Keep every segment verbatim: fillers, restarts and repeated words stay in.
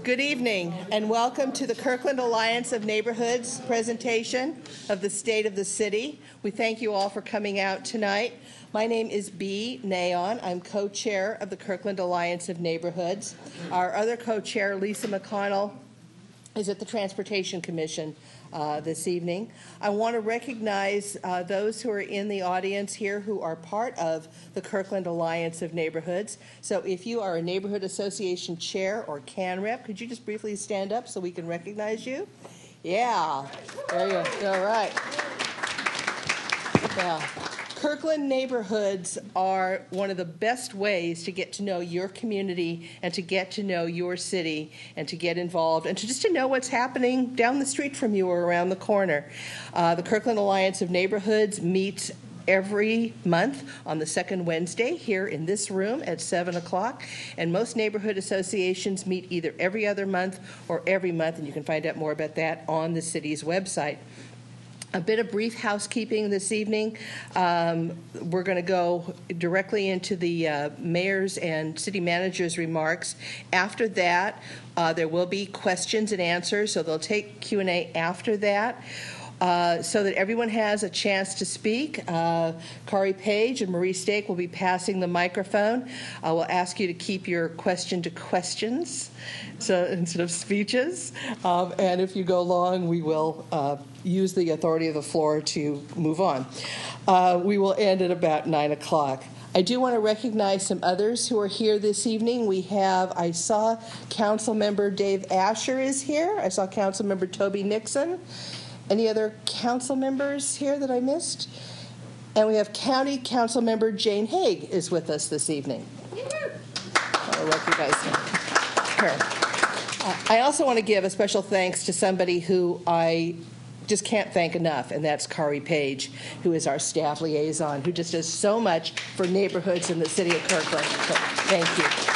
Good evening and welcome to the Kirkland Alliance of Neighborhoods presentation of the State of the City. We thank you all for coming out tonight. My name is Bea Nayon. I'm co-chair of the Kirkland Alliance of Neighborhoods. Our other co-chair, Lisa McConnell, is at the Transportation Commission uh, this evening. I want to recognize uh, those who are in the audience here who are part of the Kirkland Alliance of Neighborhoods. So if you are a neighborhood association chair or CAN rep, could you just briefly stand up so we can recognize you? Yeah, there you go. All right. Yeah. Kirkland neighborhoods are one of the best ways to get to know your community and to get to know your city and to get involved and to just to know what's happening down the street from you or around the corner. Uh, the Kirkland Alliance of Neighborhoods meets every month on the second Wednesday here in this room at seven o'clock. And most neighborhood associations meet either every other month or every month, and you can find out more about that on the city's website. A bit of brief housekeeping this evening. Um, we're going to go directly into the uh, mayor's and city manager's remarks. After that, uh, there will be questions and answers, so they'll take Q and A after that. Uh, so that everyone has a chance to speak. Uh, Kari Page and Marie Stake will be passing the microphone. I will ask you to keep your question to questions so instead of speeches. Um, and if you go long, we will uh, use the authority of the floor to move on. Uh, we will end at about nine o'clock. I do want to recognize some others who are here this evening. We have, I saw Council Member Dave Asher is here. I saw Council Member Toby Nixon. Any other council members here that I missed? And we have County Council Member Jane Haig is with us this evening. I recognize her. Uh, I also want to give a special thanks to somebody who I just can't thank enough, and that's Kari Page, who is our staff liaison, who just does so much for neighborhoods in the city of Kirkland. So, thank you.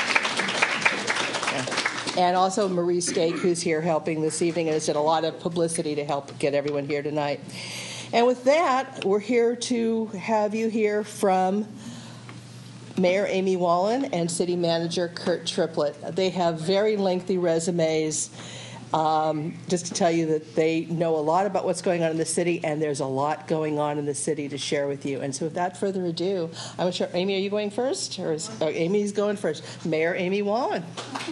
And also Marie Stake, who's here helping this evening and has done a lot of publicity to help get everyone here tonight. And with that, we're here to have you hear from Mayor Amy Wallin and City Manager Kurt Triplett. They have very lengthy resumes. Um, just to tell you that they know a lot about what's going on in the city, and there's a lot going on in the city to share with you. And so without further ado, I'm sure, Amy, are you going first? Or is, oh, Amy's going first. Mayor Amy Wallin.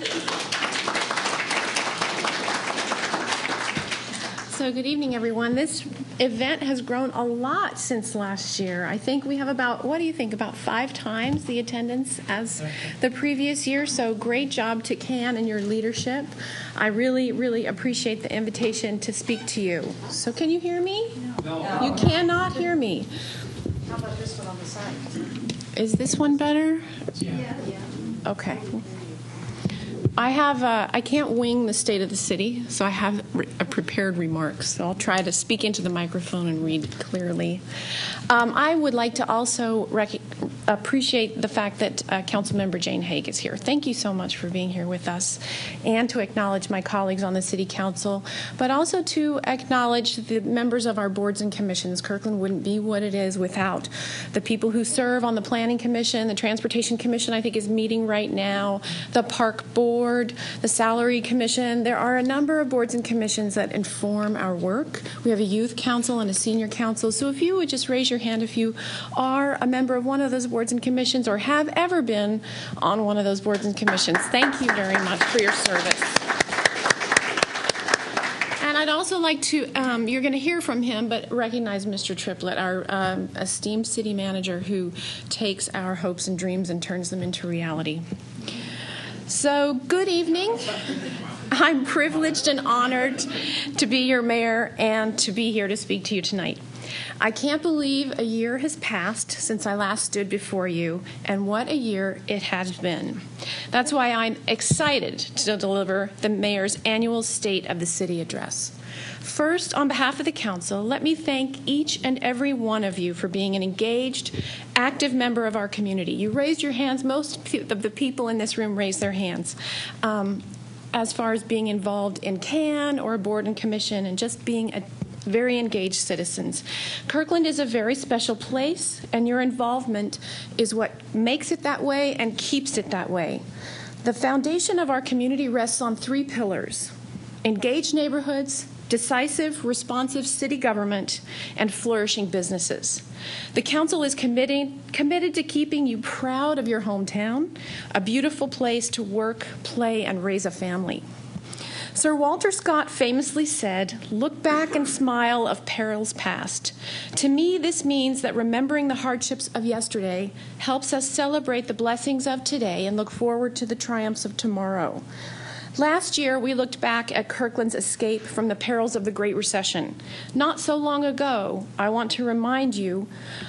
So good evening, everyone. This event has grown a lot since last year. I think we have about, what do you think, about five times the attendance as the previous year. So great job to CAN and your leadership. I really, really appreciate the invitation to speak to you. So can you hear me? No. You cannot hear me. How about this one on the side? Is this one better? Yeah. yeah. Okay. I have uh, I can't wing the state of the city, so I have re- a prepared remarks. So I'll try to speak into the microphone and read clearly. Um, I would like to also rec- appreciate the fact that uh, Councilmember Jane Haig is here. Thank you so much for being here with us, and to acknowledge my colleagues on the City Council, but also to acknowledge the members of our boards and commissions. Kirkland wouldn't be what it is without the people who serve on the Planning Commission. The Transportation Commission, I think, is meeting right now. The Park Board, the Salary Commission. There are a number of boards and commissions that inform our work. We have a youth council and a senior council. So if you would just raise your hand if you are a member of one of those boards and commissions or have ever been on one of those boards and commissions. Thank you very much for your service. And I'd also like to, um, you're going to hear from him, but recognize Mister Triplett, our um, esteemed city manager who takes our hopes and dreams and turns them into reality. So, good evening. I'm privileged and honored to be your mayor and to be here to speak to you tonight. I can't believe a year has passed since I last stood before you, and what a year it has been. That's why I'm excited to deliver the mayor's annual State of the City address. First, on behalf of the council, let me thank each and every one of you for being an engaged, active member of our community. You raised your hands. Most of the people in this room raised their hands. Um, as far as being involved in CAN or a board and commission and just being a very engaged citizens. Kirkland is a very special place, and your involvement is what makes it that way and keeps it that way. The foundation of our community rests on three pillars: engaged neighborhoods, decisive, responsive city government, and flourishing businesses. The council is committed, committed to keeping you proud of your hometown, a beautiful place to work, play, and raise a family. Sir Walter Scott famously said, "Look back and smile of perils past." To me, this means that remembering the hardships of yesterday helps us celebrate the blessings of today and look forward to the triumphs of tomorrow. Last year, we looked back at Kirkland's escape from the perils of the Great Recession. Not so long ago, I want to remind you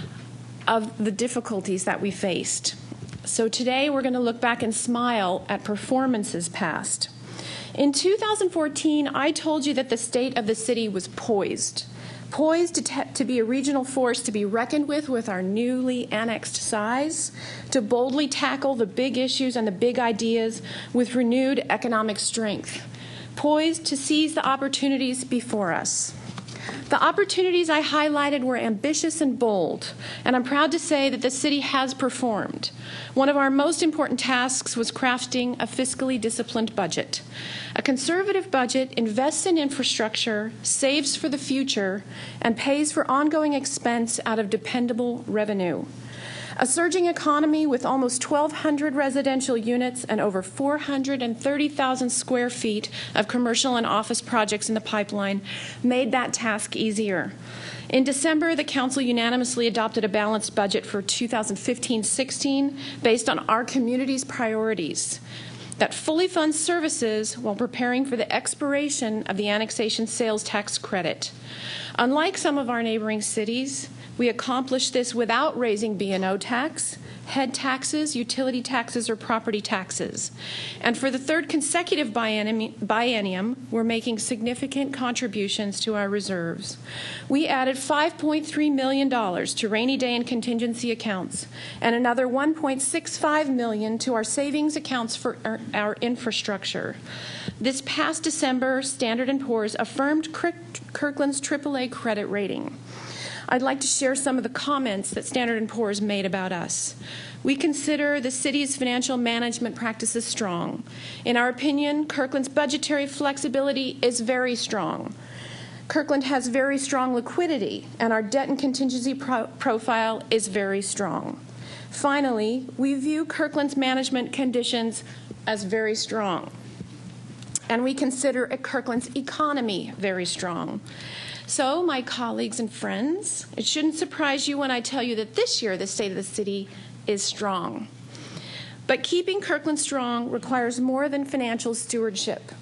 of the difficulties that we faced. So today, we're going to look back and smile at performances past. In two thousand fourteen, I told you that the state of the city was poised. Poised to, te- to be a regional force to be reckoned with with our newly annexed size, to boldly tackle the big issues and the big ideas with renewed economic strength. Poised to seize the opportunities before us. The opportunities I highlighted were ambitious and bold, and I'm proud to say that the city has performed. One of our most important tasks was crafting a fiscally disciplined budget. A conservative budget invests in infrastructure, saves for the future, and pays for ongoing expense out of dependable revenue. A surging economy with almost twelve hundred residential units and over four hundred thirty thousand square feet of commercial and office projects in the pipeline made that task easier. In December, the Council unanimously adopted a balanced budget for two thousand fifteen sixteen based on our community's priorities that fully funds services while preparing for the expiration of the annexation sales tax credit. Unlike some of our neighboring cities, we accomplished this without raising B and O tax, head taxes, utility taxes, or property taxes. And for the third consecutive biennium, biennium, we're making significant contributions to our reserves. We added five point three million dollars to rainy day and contingency accounts, and another one point six five million dollars to our savings accounts for our, our infrastructure. This past December, Standard and Poor's affirmed Kirkland's triple A credit rating. I'd like to share some of the comments that Standard and Poor's made about us. We consider the city's financial management practices strong. In our opinion, Kirkland's budgetary flexibility is very strong. Kirkland has very strong liquidity, and our debt and contingency pro- profile is very strong. Finally, we view Kirkland's management conditions as very strong, and we consider Kirkland's economy very strong. So, my colleagues and friends, it shouldn't surprise you when I tell you that this year the state of the city is strong. But keeping Kirkland strong requires more than financial stewardship.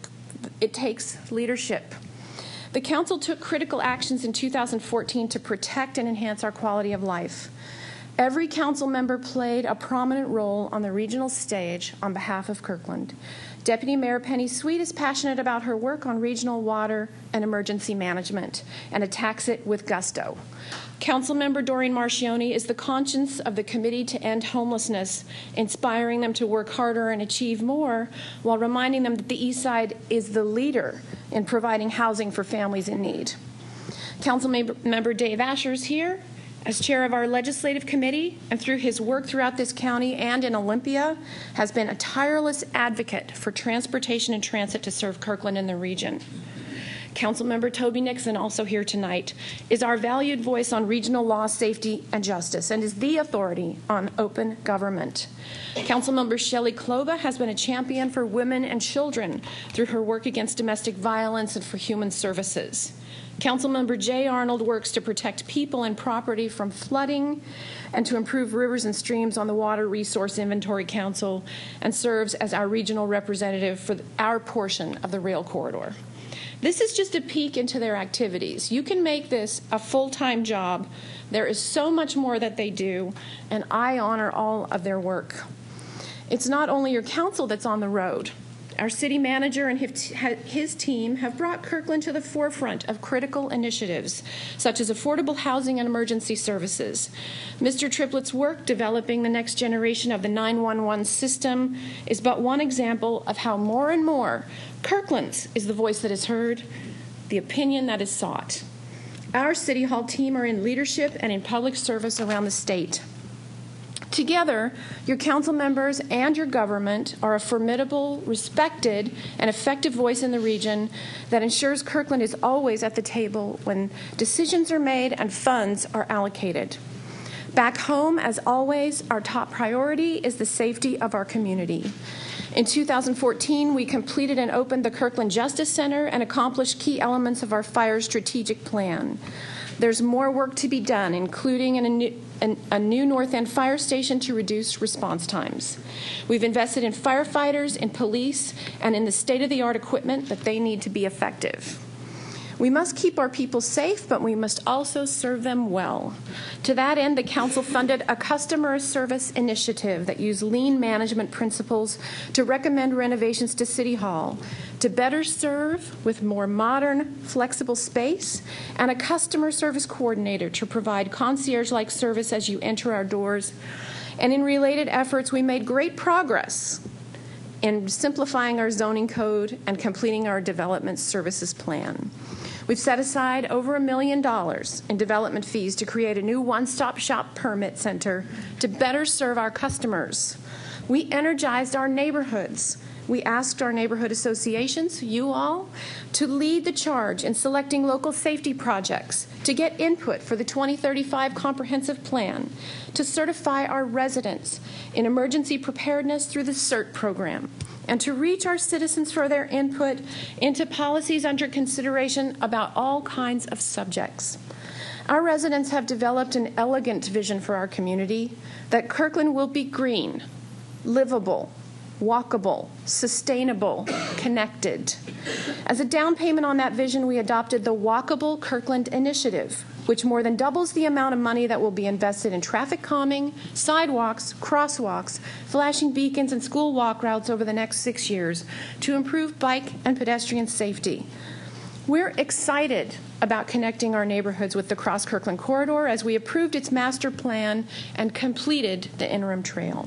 It takes leadership. The Council took critical actions in two thousand fourteen to protect and enhance our quality of life. Every council member played a prominent role on the regional stage on behalf of Kirkland. Deputy Mayor Penny Sweet is passionate about her work on regional water and emergency management and attacks it with gusto. Councilmember Doreen Marchioni is the conscience of the Committee to End Homelessness, inspiring them to work harder and achieve more while reminding them that the East Side is the leader in providing housing for families in need. Councilmember Dave Asher is here. As chair of our legislative committee, and through his work throughout this county and in Olympia, has been a tireless advocate for transportation and transit to serve Kirkland and the region. Councilmember Toby Nixon, also here tonight, is our valued voice on regional law, safety, and justice, and is the authority on open government. Councilmember Shelley Kloba has been a champion for women and children through her work against domestic violence and for human services. Councilmember Jay Arnold works to protect people and property from flooding and to improve rivers and streams on the Water Resource Inventory Council, and serves as our regional representative for our portion of the rail corridor. This is just a peek into their activities. You can make this a full-time job. There is so much more that they do, and I honor all of their work. It's not only your council that's on the road. Our city manager and his team have brought Kirkland to the forefront of critical initiatives, such as affordable housing and emergency services. Mister Triplett's work developing the next generation of the nine one one system is but one example of how more and more Kirkland's is the voice that is heard, the opinion that is sought. Our City Hall team are in leadership and in public service around the state. Together, your council members and your government are a formidable, respected, and effective voice in the region that ensures Kirkland is always at the table when decisions are made and funds are allocated. Back home, as always, our top priority is the safety of our community. In two thousand fourteen, we completed and opened the Kirkland Justice Center and accomplished key elements of our fire strategic plan. There's more work to be done, including in a new, an, a new North End fire station to reduce response times. We've invested in firefighters, in police, and in the state-of-the-art equipment that they need to be effective. We must keep our people safe, but we must also serve them well. To that end, the Council funded a customer service initiative that used lean management principles to recommend renovations to City Hall to better serve with more modern, flexible space, and a customer service coordinator to provide concierge-like service as you enter our doors. And in related efforts, we made great progress in simplifying our zoning code and completing our development services plan. We've set aside over a million dollars in development fees to create a new one-stop shop permit center to better serve our customers. We energized our neighborhoods. We asked our neighborhood associations, you all, to lead the charge in selecting local safety projects, to get input for the twenty thirty-five comprehensive plan, to certify our residents in emergency preparedness through the CERT program, and to reach our citizens for their input into policies under consideration about all kinds of subjects. Our residents have developed an elegant vision for our community that Kirkland will be green, livable, walkable, sustainable, connected. As a down payment on that vision, we adopted the Walkable Kirkland Initiative, which more than doubles the amount of money that will be invested in traffic calming, sidewalks, crosswalks, flashing beacons, and school walk routes over the next six years to improve bike and pedestrian safety. We're excited about connecting our neighborhoods with the Cross Kirkland Corridor as we approved its master plan and completed the interim trail.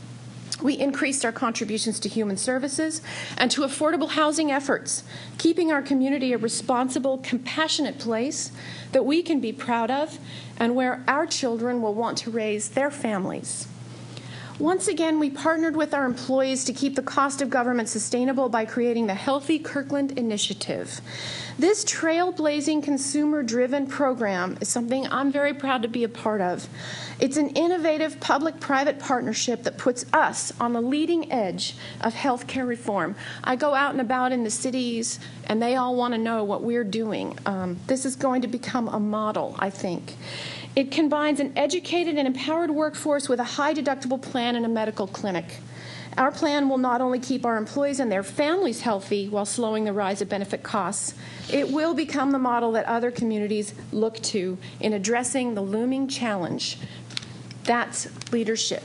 We increased our contributions to human services and to affordable housing efforts, keeping our community a responsible, compassionate place that we can be proud of and where our children will want to raise their families. Once again, we partnered with our employees to keep the cost of government sustainable by creating the Healthy Kirkland Initiative. This trailblazing, consumer-driven program is something I'm very proud to be a part of. It's an innovative public-private partnership that puts us on the leading edge of healthcare reform. I go out and about in the cities, and they all want to know what we're doing. Um, this is going to become a model, I think. It combines an educated and empowered workforce with a high-deductible plan and a medical clinic. Our plan will not only keep our employees and their families healthy while slowing the rise of benefit costs, it will become the model that other communities look to in addressing the looming challenge. That's leadership.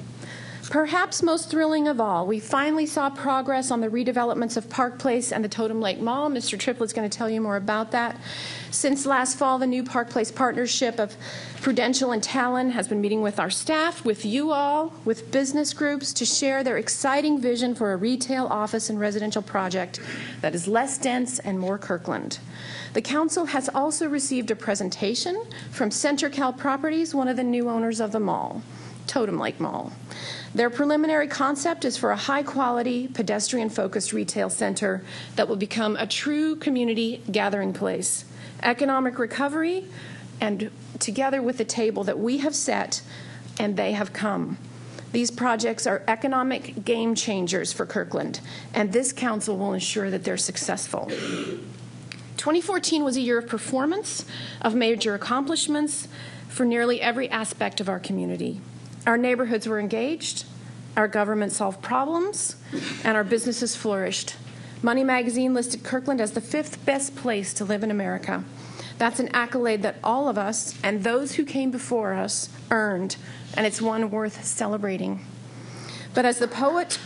Perhaps most thrilling of all, we finally saw progress on the redevelopments of Park Place and the Totem Lake Mall. Mister Triplett's going to tell you more about that. Since last fall, the new Park Place partnership of Prudential and Talon has been meeting with our staff, with you all, with business groups to share their exciting vision for a retail, office, and residential project that is less dense and more Kirkland. The Council has also received a presentation from CenterCal Properties, one of the new owners of the mall, Totem Lake Mall. Their preliminary concept is for a high-quality, pedestrian-focused retail center that will become a true community gathering place. Economic recovery, and together with the table that we have set, and they have come. These projects are economic game changers for Kirkland, and this council will ensure that they're successful. twenty fourteen was a year of performance, of major accomplishments for nearly every aspect of our community. Our neighborhoods were engaged, our government solved problems, and our businesses flourished. Money Magazine listed Kirkland as the fifth best place to live in America. That's an accolade that all of us and those who came before us earned, and it's one worth celebrating. But as the poet,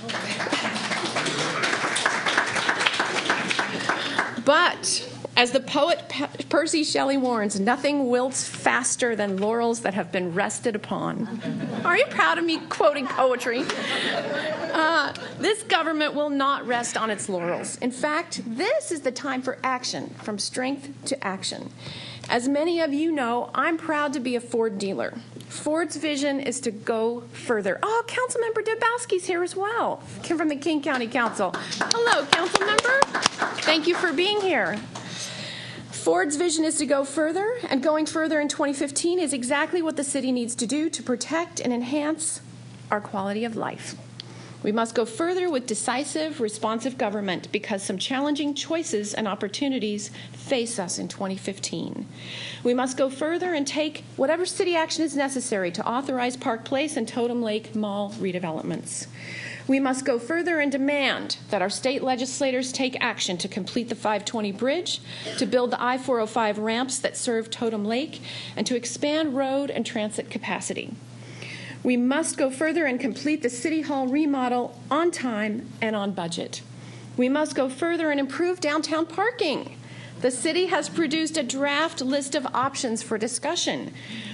but as the poet Percy Shelley warns, nothing wilts faster than laurels that have been rested upon. Are you proud of me quoting poetry? Uh, this government will not rest on its laurels. In fact, this is the time for action, from strength to action. As many of you know, I'm proud to be a Ford dealer. Ford's vision is to go further. Oh, Councilmember Dabowski's here as well, came from the King County Council. Hello, Councilmember. Thank you for being here. Ford's vision is to go further, and going further in twenty fifteen is exactly what the city needs to do to protect and enhance our quality of life. We must go further with decisive, responsive government because some challenging choices and opportunities face us in twenty fifteen. We must go further and take whatever city action is necessary to authorize Park Place and Totem Lake Mall redevelopments. We must go further and demand that our state legislators take action to complete the five twenty bridge, to build the I four oh five ramps that serve Totem Lake, and to expand road and transit capacity. We must go further and complete the City Hall remodel on time and on budget. We must go further and improve downtown parking. The city has produced a draft list of options for discussion.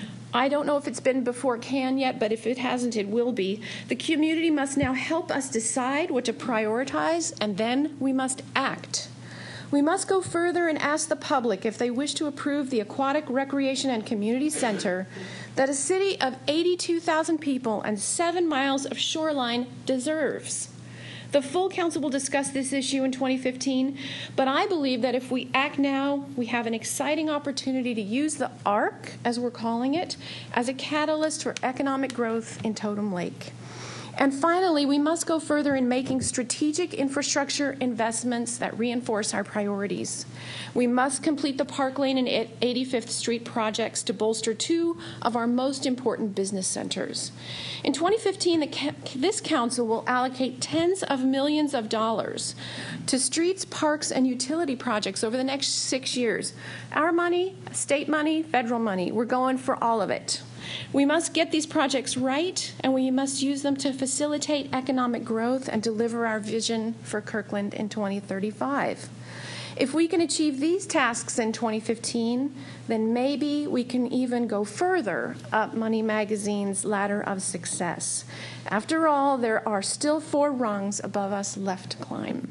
I don't know if it's been before CAN yet, but if it hasn't, it will be. The community must now help us decide what to prioritize, and then we must act. We must go further and ask the public if they wish to approve the Aquatic Recreation and Community Center that a city of eighty-two thousand people and seven miles of shoreline deserves. The full council will discuss this issue in twenty fifteen, but I believe that if we act now, we have an exciting opportunity to use the ARC, as we're calling it, as a catalyst for economic growth in Totem Lake. And finally, we must go further in making strategic infrastructure investments that reinforce our priorities. We must complete the Park Lane and eighty-fifth Street projects to bolster two of our most important business centers. In twenty fifteen, the, this council will allocate tens of millions of dollars to streets, parks, and utility projects over the next six years. Our money, state money, federal money, we're going for all of it. We must get these projects right, and we must use them to facilitate economic growth and deliver our vision for Kirkland in twenty thirty-five. If we can achieve these tasks in twenty fifteen, then maybe we can even go further up Money Magazine's ladder of success. After all, there are still four rungs above us left to climb.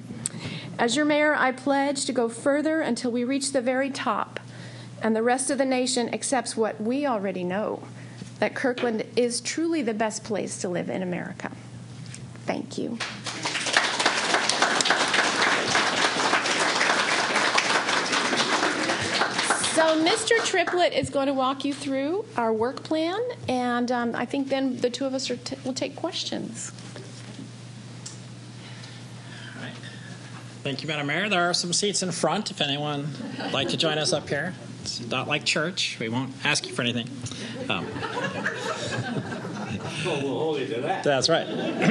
As your mayor, I pledge to go further until we reach the very top, and the rest of the nation accepts what we already know, that Kirkland is truly the best place to live in America. Thank you. So Mister Triplett is going to walk you through our work plan, and um, I think then the two of us are t- will take questions. All right. Thank you, Madam Mayor. There are some seats in front if anyone would like to join us up here. It's not like church. We won't ask you for anything. Um, Well, we'll hold you to that. That's right.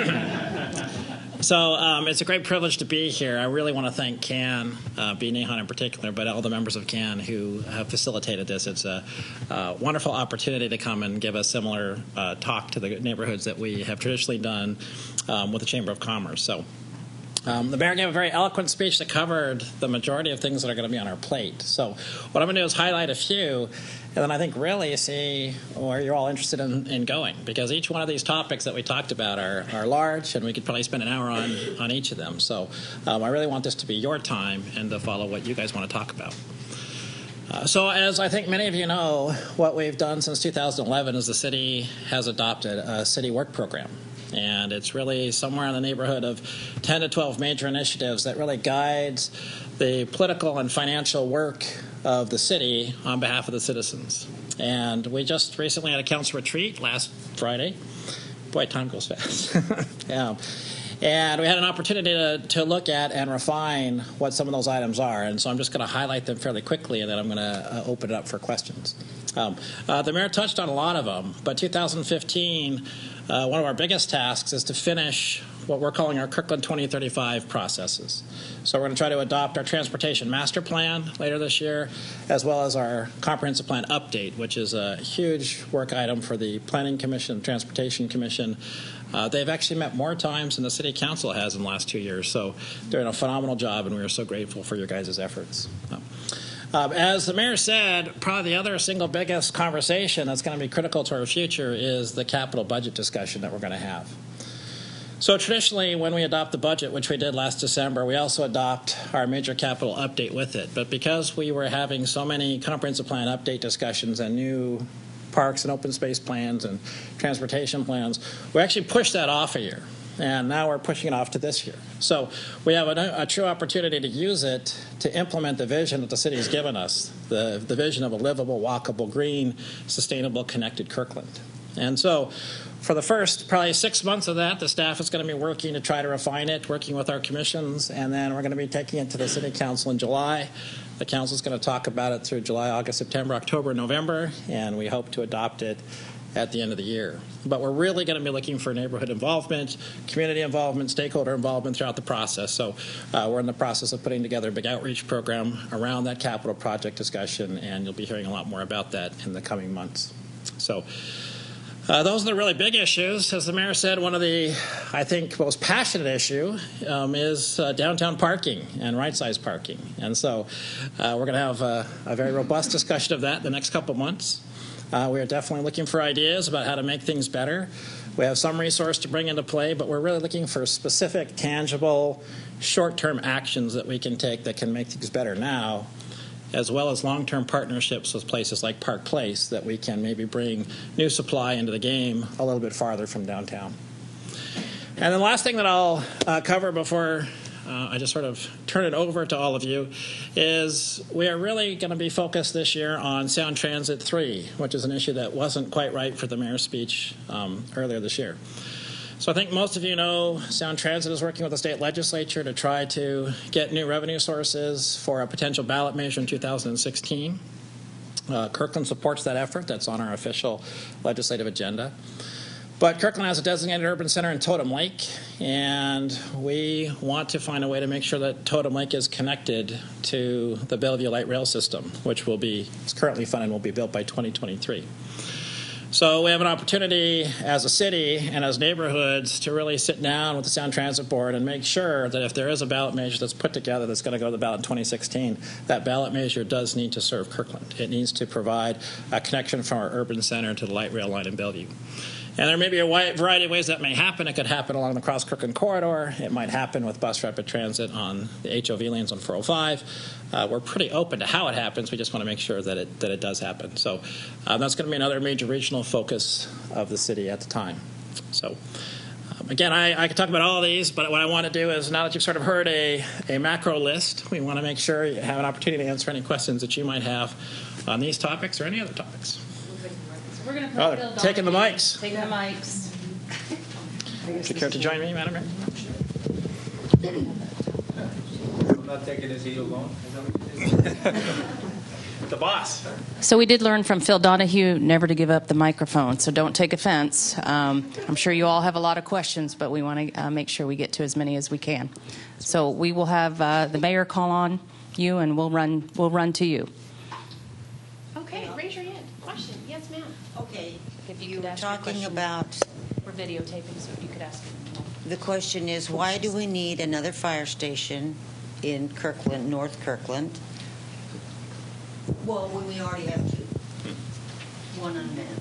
So um, it's a great privilege to be here. I really want to thank CAN, uh, B. Nahon in particular, but all the members of CAN who have facilitated this. It's a uh, wonderful opportunity to come and give a similar uh, talk to the neighborhoods that we have traditionally done um, with the Chamber of Commerce. So Um, the mayor gave a very eloquent speech that covered the majority of things that are going to be on our plate. So what I'm going to do is highlight a few, and then I think really see where you're all interested in, in going, because each one of these topics that we talked about are, are large, and we could probably spend an hour on, on each of them. So um, I really want this to be your time and to follow what you guys want to talk about. Uh, so as I think many of you know, what we've done since two thousand eleven is the city has adopted a city work program. And it's really somewhere in the neighborhood of ten to twelve major initiatives that really guides the political and financial work of the city on behalf of the citizens. And we just recently had a council retreat last Friday. Boy, time goes fast. Yeah. And we had an opportunity to, to look at and refine what some of those items are. And so I'm just going to highlight them fairly quickly, and then I'm going to uh, open it up for questions. Um, uh, the mayor touched on a lot of them, but two thousand fifteen, uh, one of our biggest tasks is to finish what we're calling our Kirkland twenty thirty-five processes. So we're going to try to adopt our transportation master plan later this year, as well as our comprehensive plan update, which is a huge work item for the Planning Commission, Transportation Commission. Uh, they've actually met more times than the City Council has in the last two years, so they're doing a phenomenal job, and we are so grateful for your guys' efforts. Um, as the mayor said, probably the other single biggest conversation that's going to be critical to our future is the capital budget discussion that we're going to have. So traditionally, when we adopt the budget, which we did last December, we also adopt our major capital update with it. But because we were having so many comprehensive plan update discussions and new parks and open space plans and transportation plans, we actually pushed that off a year. And now we're pushing it off to this year. So we have a, a true opportunity to use it to implement the vision that the city has given us, the, the vision of a livable, walkable, green, sustainable, connected Kirkland. And so for the first probably six months of that, the staff is going to be working to try to refine it, working with our commissions, and then we're going to be taking it to the City Council in July. The Council is going to talk about it through July, August, September, October, November, and we hope to adopt it at the end of the year. But we're really going to be looking for neighborhood involvement, community involvement, stakeholder involvement throughout the process. So uh, we're in the process of putting together a big outreach program around that capital project discussion, and you'll be hearing a lot more about that in the coming months. So uh, those are the really big issues. As the mayor said, one of the, I think, most passionate issue um, is uh, downtown parking and right-size parking. And so uh, we're going to have a, a very robust discussion of that in the next couple of months. Uh, we are definitely looking for ideas about how to make things better. We have some resource to bring into play, but we're really looking for specific, tangible, short-term actions that we can take that can make things better now, as well as long-term partnerships with places like Park Place that we can maybe bring new supply into the game a little bit farther from downtown. And the last thing that I'll uh, cover before Uh, I just sort of turn it over to all of you, is we are really going to be focused this year on Sound Transit three, which is an issue that wasn't quite right for the mayor's speech um, earlier this year. So I think most of you know Sound Transit is working with the state legislature to try to get new revenue sources for a potential ballot measure in two thousand sixteen. Uh, Kirkland supports that effort. That's on our official legislative agenda. But Kirkland has a designated urban center in Totem Lake, and we want to find a way to make sure that Totem Lake is connected to the Bellevue Light Rail System, which will be is currently funded and will be built by twenty twenty-three. So we have an opportunity as a city and as neighborhoods to really sit down with the Sound Transit Board and make sure that if there is a ballot measure that's put together that's going to go to the ballot in twenty sixteen, that ballot measure does need to serve Kirkland. It needs to provide a connection from our urban center to the light rail line in Bellevue. And there may be a wide variety of ways that may happen. It could happen along the Cross Kirkland corridor. It might happen with bus rapid transit on the H O V lanes on four oh five. Uh, we're pretty open to how it happens. We just want to make sure that it that it does happen. So um, that's going to be another major regional focus of the city at the time. So um, again, I, I could talk about all of these, but what I want to do is, now that you've sort of heard a, a macro list, we want to make sure you have an opportunity to answer any questions that you might have on these topics or any other topics. We're going to Oh, put Bill they're taking the Donahue. mics. Taking the mics. Would you care to join me, Madam Mayor? I'm not taking his heat alone. Is that what you did? The boss. So we did learn from Phil Donahue never to give up the microphone, so don't take offense. Um, I'm sure you all have a lot of questions, but we want to uh, make sure we get to as many as we can. So we will have uh, the mayor call on you, and we'll run, we'll run to you. Okay, raise your hand. Question. Yes, ma'am. Okay, If you you could were ask your talking question. about, We're videotaping, so if you could ask. the question is, why do we need another fire station in Kirkland, North Kirkland? Well, when we already have two. One unmanned.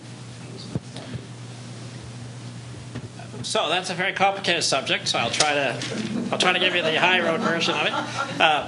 So that's a very complicated subject. So I'll try to I'll try to give you the high road version of it. Uh,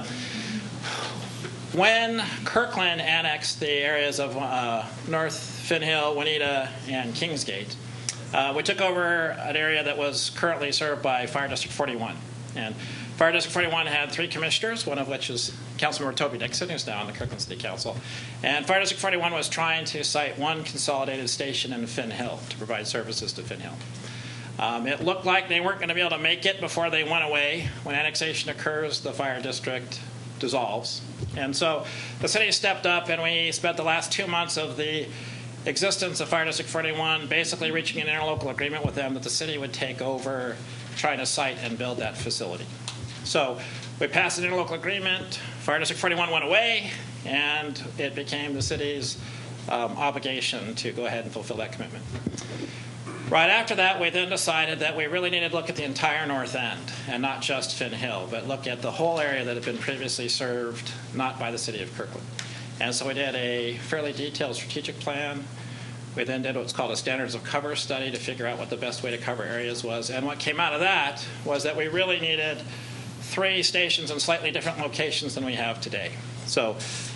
when Kirkland annexed the areas of uh, North Finhill, Juanita, and Kingsgate, uh, we took over an area that was currently served by Fire District forty-one. And Fire District forty-one had three commissioners, one of which is Councilmember Toby Dixon, who's now on the Kirkland City Council. And Fire District forty-one was trying to site one consolidated station in Finhill to provide services to Finhill. Um, it looked like they weren't going to be able to make it before they went away. When annexation occurs, the fire district dissolves. And so the city stepped up, and we spent the last two months of the existence of Fire District forty-one basically reaching an interlocal agreement with them that the city would take over trying to site and build that facility. So we passed an interlocal agreement. Fire District forty-one went away, and it became the city's um, obligation to go ahead and fulfill that commitment. Right after that, we then decided that we really needed to look at the entire north end, and not just Finhill, but look at the whole area that had been previously served not by the city of Kirkland. And so we did a fairly detailed strategic plan. We then did what's called a standards of cover study to figure out what the best way to cover areas was. And what came out of that was that we really needed three stations in slightly different locations than we have today. So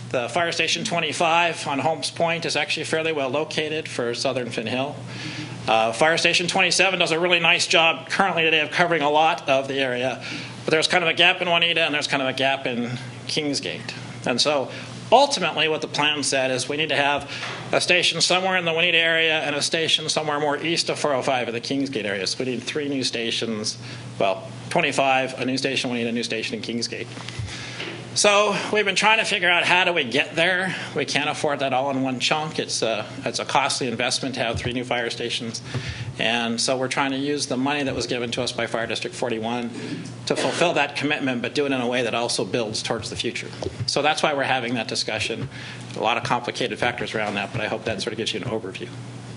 The Fire Station twenty-five on Holmes Point is actually fairly well located for southern Finn Hill. Uh, Fire Station twenty-seven does a really nice job currently today of covering a lot of the area, but there's kind of a gap in Juanita and there's kind of a gap in Kingsgate. And so ultimately what the plan said is we need to have a station somewhere in the Juanita area and a station somewhere more east of four oh five in the Kingsgate area. So we need three new stations, well, twenty-five, a new station in Juanita, a new station in Kingsgate. So we've been trying to figure out how do we get there. We can't afford that all in one chunk. It's a, it's a costly investment to have three new fire stations. And so we're trying to use the money that was given to us by Fire District forty-one to fulfill that commitment, but do it in a way that also builds towards the future. So that's why we're having that discussion. A lot of complicated factors around that, but I hope that sort of gives you an overview.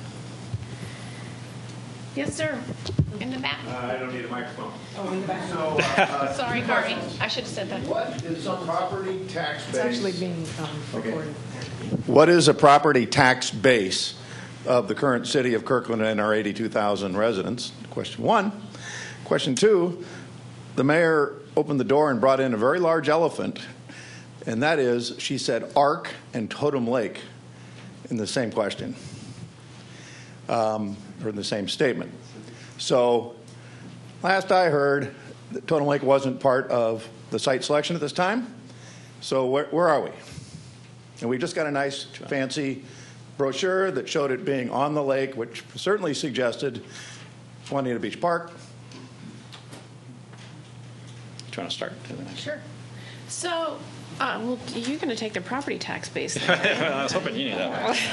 Yes, sir. In the back. Uh, I don't need a microphone. Oh, in the back. So, uh, Sorry, Harvey. I should have said that. what is a property tax base? It's actually being um, recorded. What is a property tax base of the current city of Kirkland and our eighty-two thousand residents? Question one. Question two, the mayor opened the door and brought in a very large elephant, and that is, she said Ark and Totem Lake in the same question, um, or in the same statement. So last I heard, that Totem Lake wasn't part of the site selection at this time. So where, where are we? And we just got a nice fancy brochure that showed it being on the lake, which certainly suggested Juanita Beach Park. Do you want to start? Sure. So, uh, well, you're going to take the property tax base. I was hoping you knew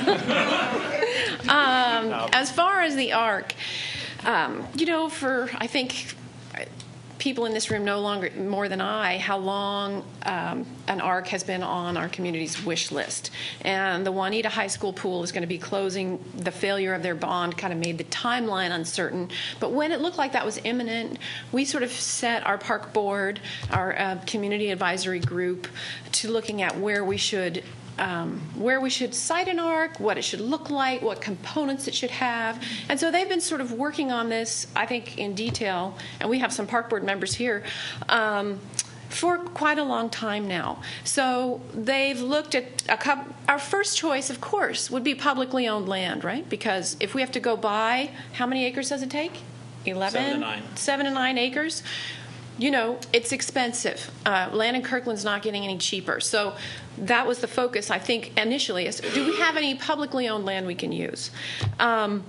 that one. um, as far as the ARC, um, you know, for I think people in this room no longer more than I how long um, an ARC has been on our community's wish list. And the Juanita High School pool is going to be closing. The failure of their bond kind of made the timeline uncertain. But when it looked like that was imminent, we sort of set our park board, our uh, community advisory group, to looking at where we should Um, where we should site an ARC, what it should look like, what components it should have. And so they've been sort of working on this, I think, in detail, and we have some park board members here, um, for quite a long time now. So they've looked at a couple, our first choice, of course, would be publicly owned land, right? Because if we have to go buy, how many acres does it take? eleven? Seven to nine. Seven to nine acres. You know, it's expensive. Uh, land in Kirkland's not getting any cheaper. So that was the focus, I think, initially, is do we have any publicly owned land we can use? Um,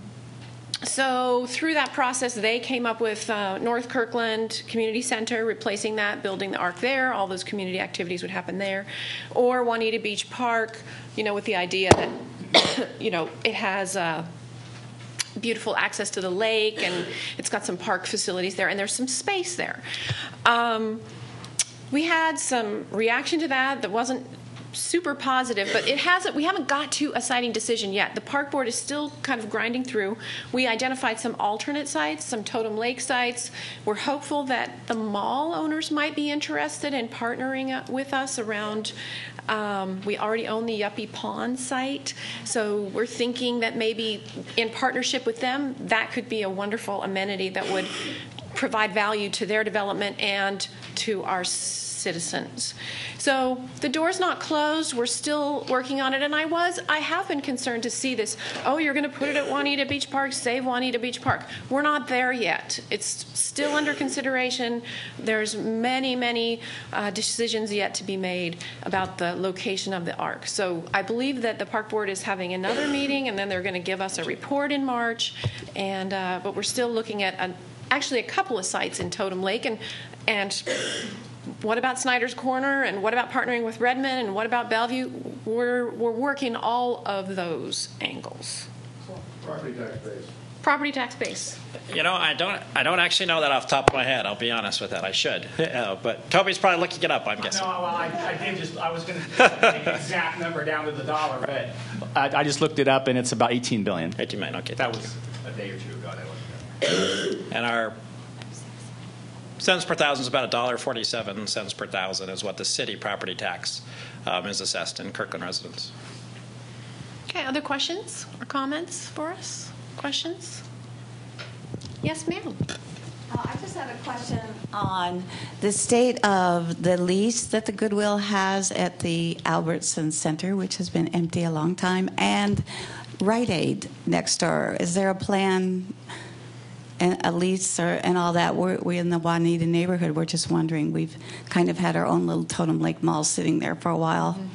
so through that process, they came up with uh, North Kirkland Community Center, replacing that, building the ARC there. All those community activities would happen there. Or Juanita Beach Park, you know, with the idea that, you know, it has Uh, beautiful access to the lake, and it's got some park facilities there, and there's some space there. Um, we had some reaction to that that wasn't super positive, but it hasn't. We haven't got to a siting decision yet. The park board is still kind of grinding through. We identified some alternate sites, some Totem Lake sites. We're hopeful that the mall owners might be interested in partnering with us around. Um, we already own the Yuppie Pond site, so we're thinking that maybe in partnership with them, that could be a wonderful amenity that would provide value to their development and to our citizens. So the door's not closed. We're still working on it, and I was, I have been concerned to see this, oh, you're going to put it at Juanita Beach Park, save Juanita Beach Park. We're not there yet. It's still under consideration. There's many, many uh, decisions yet to be made about the location of the ARC. So I believe that the park board is having another meeting, and then they're going to give us a report in March, and uh, but we're still looking at a, actually a couple of sites in Totem Lake, and and what about Snyder's Corner, and what about partnering with Redmond, and what about Bellevue? We're we're working all of those angles. Property tax base. Property tax base. You know, I don't I don't actually know that off the top of my head. I'll be honest with that. I should. Uh, but Toby's probably looking it up, I'm guessing. No, well, I, I did just, I was going to take the exact number down to the dollar, but I, I just looked it up, and it's about eighteen billion dollars. eighteen million, okay. That was a day or two ago. That was And our cents per thousand is about one dollar forty-seven cents per thousand is what the city property tax um, is assessed in Kirkland residents. Okay, other questions or comments for us? Questions? Yes, ma'am. Uh, I just had a question on the state of the lease that the Goodwill has at the Albertson Center, which has been empty a long time, and Rite Aid next door. Is there a plan, and a lease, or and all that? We're, we're in the Juanita neighborhood. We're just wondering. We've kind of had our own little Totem Lake Mall sitting there for a while. Right.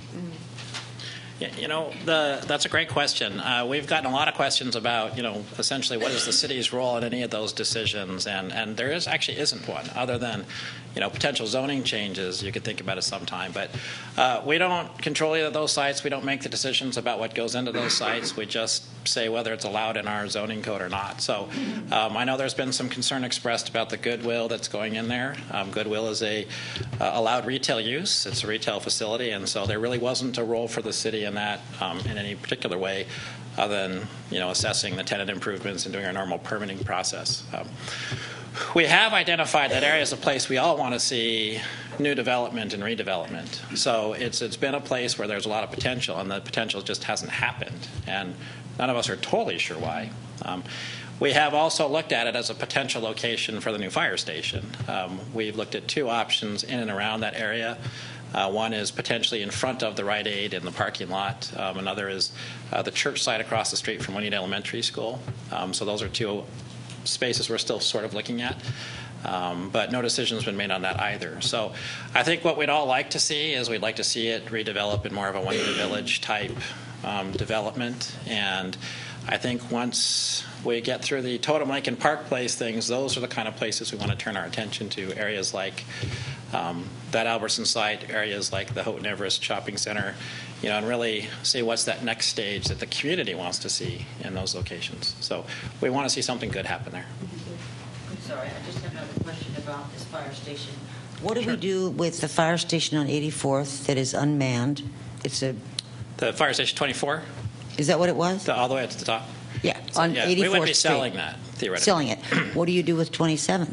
Yeah, you know, the, that's a great question. Uh, we've gotten a lot of questions about, you know, essentially what is the city's role in any of those decisions, and, and there is actually isn't one other than, you know, potential zoning changes you could think about at some time. But uh, we don't control either of those sites. We don't make the decisions about what goes into those sites. We just say whether it's allowed in our zoning code or not. So um, I know there's been some concern expressed about the Goodwill that's going in there. Um, Goodwill is a uh, allowed retail use. It's a retail facility, and so there really wasn't a role for the city in that um, in any particular way, other than, you know, assessing the tenant improvements and doing our normal permitting process. Um, we have identified that area as a place we all want to see new development and redevelopment. So it's it's been a place where there's a lot of potential, and the potential just hasn't happened, and none of us are totally sure why. Um, we have also looked at it as a potential location for the new fire station. Um, we've looked at two options in and around that area. Uh, one is potentially in front of the Rite Aid in the parking lot. Um, another is uh, the church site across the street from Juanita Elementary School. Um, so those are two spaces we're still sort of looking at. Um, but no decision's been made on that either. So I think what we'd all like to see is we'd like to see it redevelop in more of a Juanita Village type um, development. And I think once we get through the Totem Lake and Park Place things, those are the kind of places we want to turn our attention to, areas like um, that Albertson site, areas like the Houghton Everest Shopping Center, you know, and really see what's that next stage that the community wants to see in those locations. So we want to see something good happen there. I'm sorry, I just have another question about this fire station. What do sure. we do with the fire station on eighty-fourth that is unmanned? It's a the fire station twenty-four. Is that what it was? The, all the way up to the top. Yeah, so, on yeah, eighty-fourth we would be Street. selling that theoretically. Selling it. What do you do with twenty-seven?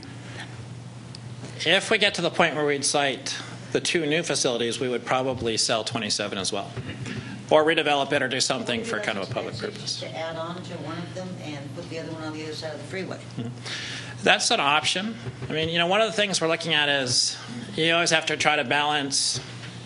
If we get to the point where we'd site the two new facilities, we would probably sell twenty-seven as well, or redevelop it or do something for kind of a public purpose. To add on to one of them and put the other one on the other side of the freeway. Mm-hmm. That's an option. I mean, you know, one of the things we're looking at is you always have to try to balance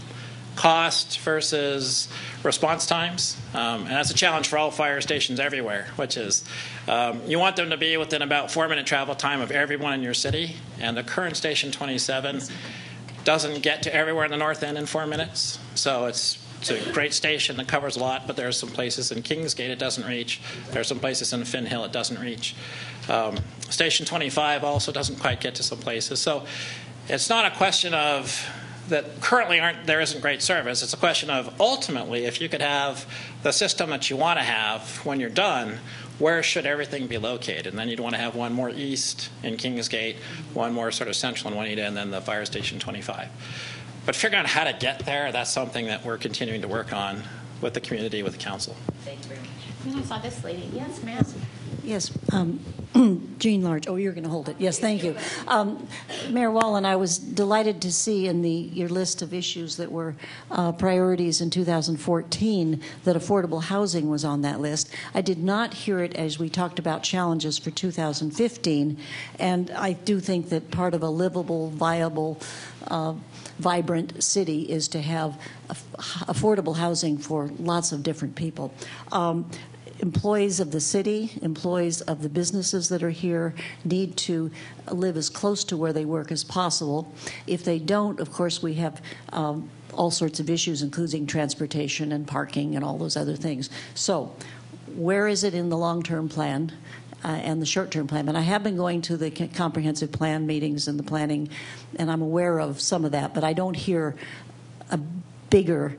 cost versus response times, um, and that's a challenge for all fire stations everywhere, which is um, you want them to be within about four minute travel time of everyone in your city, and the current station twenty-seven doesn't get to everywhere in the north end in four minutes. So it's it's a great station that covers a lot, but there are some places in Kingsgate it doesn't reach. There are some places in Finn Hill it doesn't reach. Um, station twenty-five also doesn't quite get to some places. So it's not a question of that currently aren't there isn't great service. It's a question of ultimately, if you could have the system that you want to have when you're done, where should everything be located? And then you'd want to have one more east in Kingsgate, one more sort of central in Juanita, and then the fire station twenty-five. But figuring out how to get there, that's something that we're continuing to work on with the community, with the council. Thank you very much. And I saw this lady. Yes, ma'am. Yes, um, Jean Large. Oh, you're going to hold it. Yes, thank you. Um, Mayor Wallen, I was delighted to see in the your list of issues that were uh, priorities in two thousand fourteen that affordable housing was on that list. I did not hear it as we talked about challenges for two thousand fifteen, and I do think that part of a livable, viable, uh, vibrant city is to have affordable housing for lots of different people. Um, Employees of the city, employees of the businesses that are here need to live as close to where they work as possible. If they don't, of course, we have um, all sorts of issues, including transportation and parking and all those other things. So where is it in the long-term plan uh, and the short-term plan? And I have been going to the comprehensive plan meetings and the planning, and I'm aware of some of that, but I don't hear a bigger,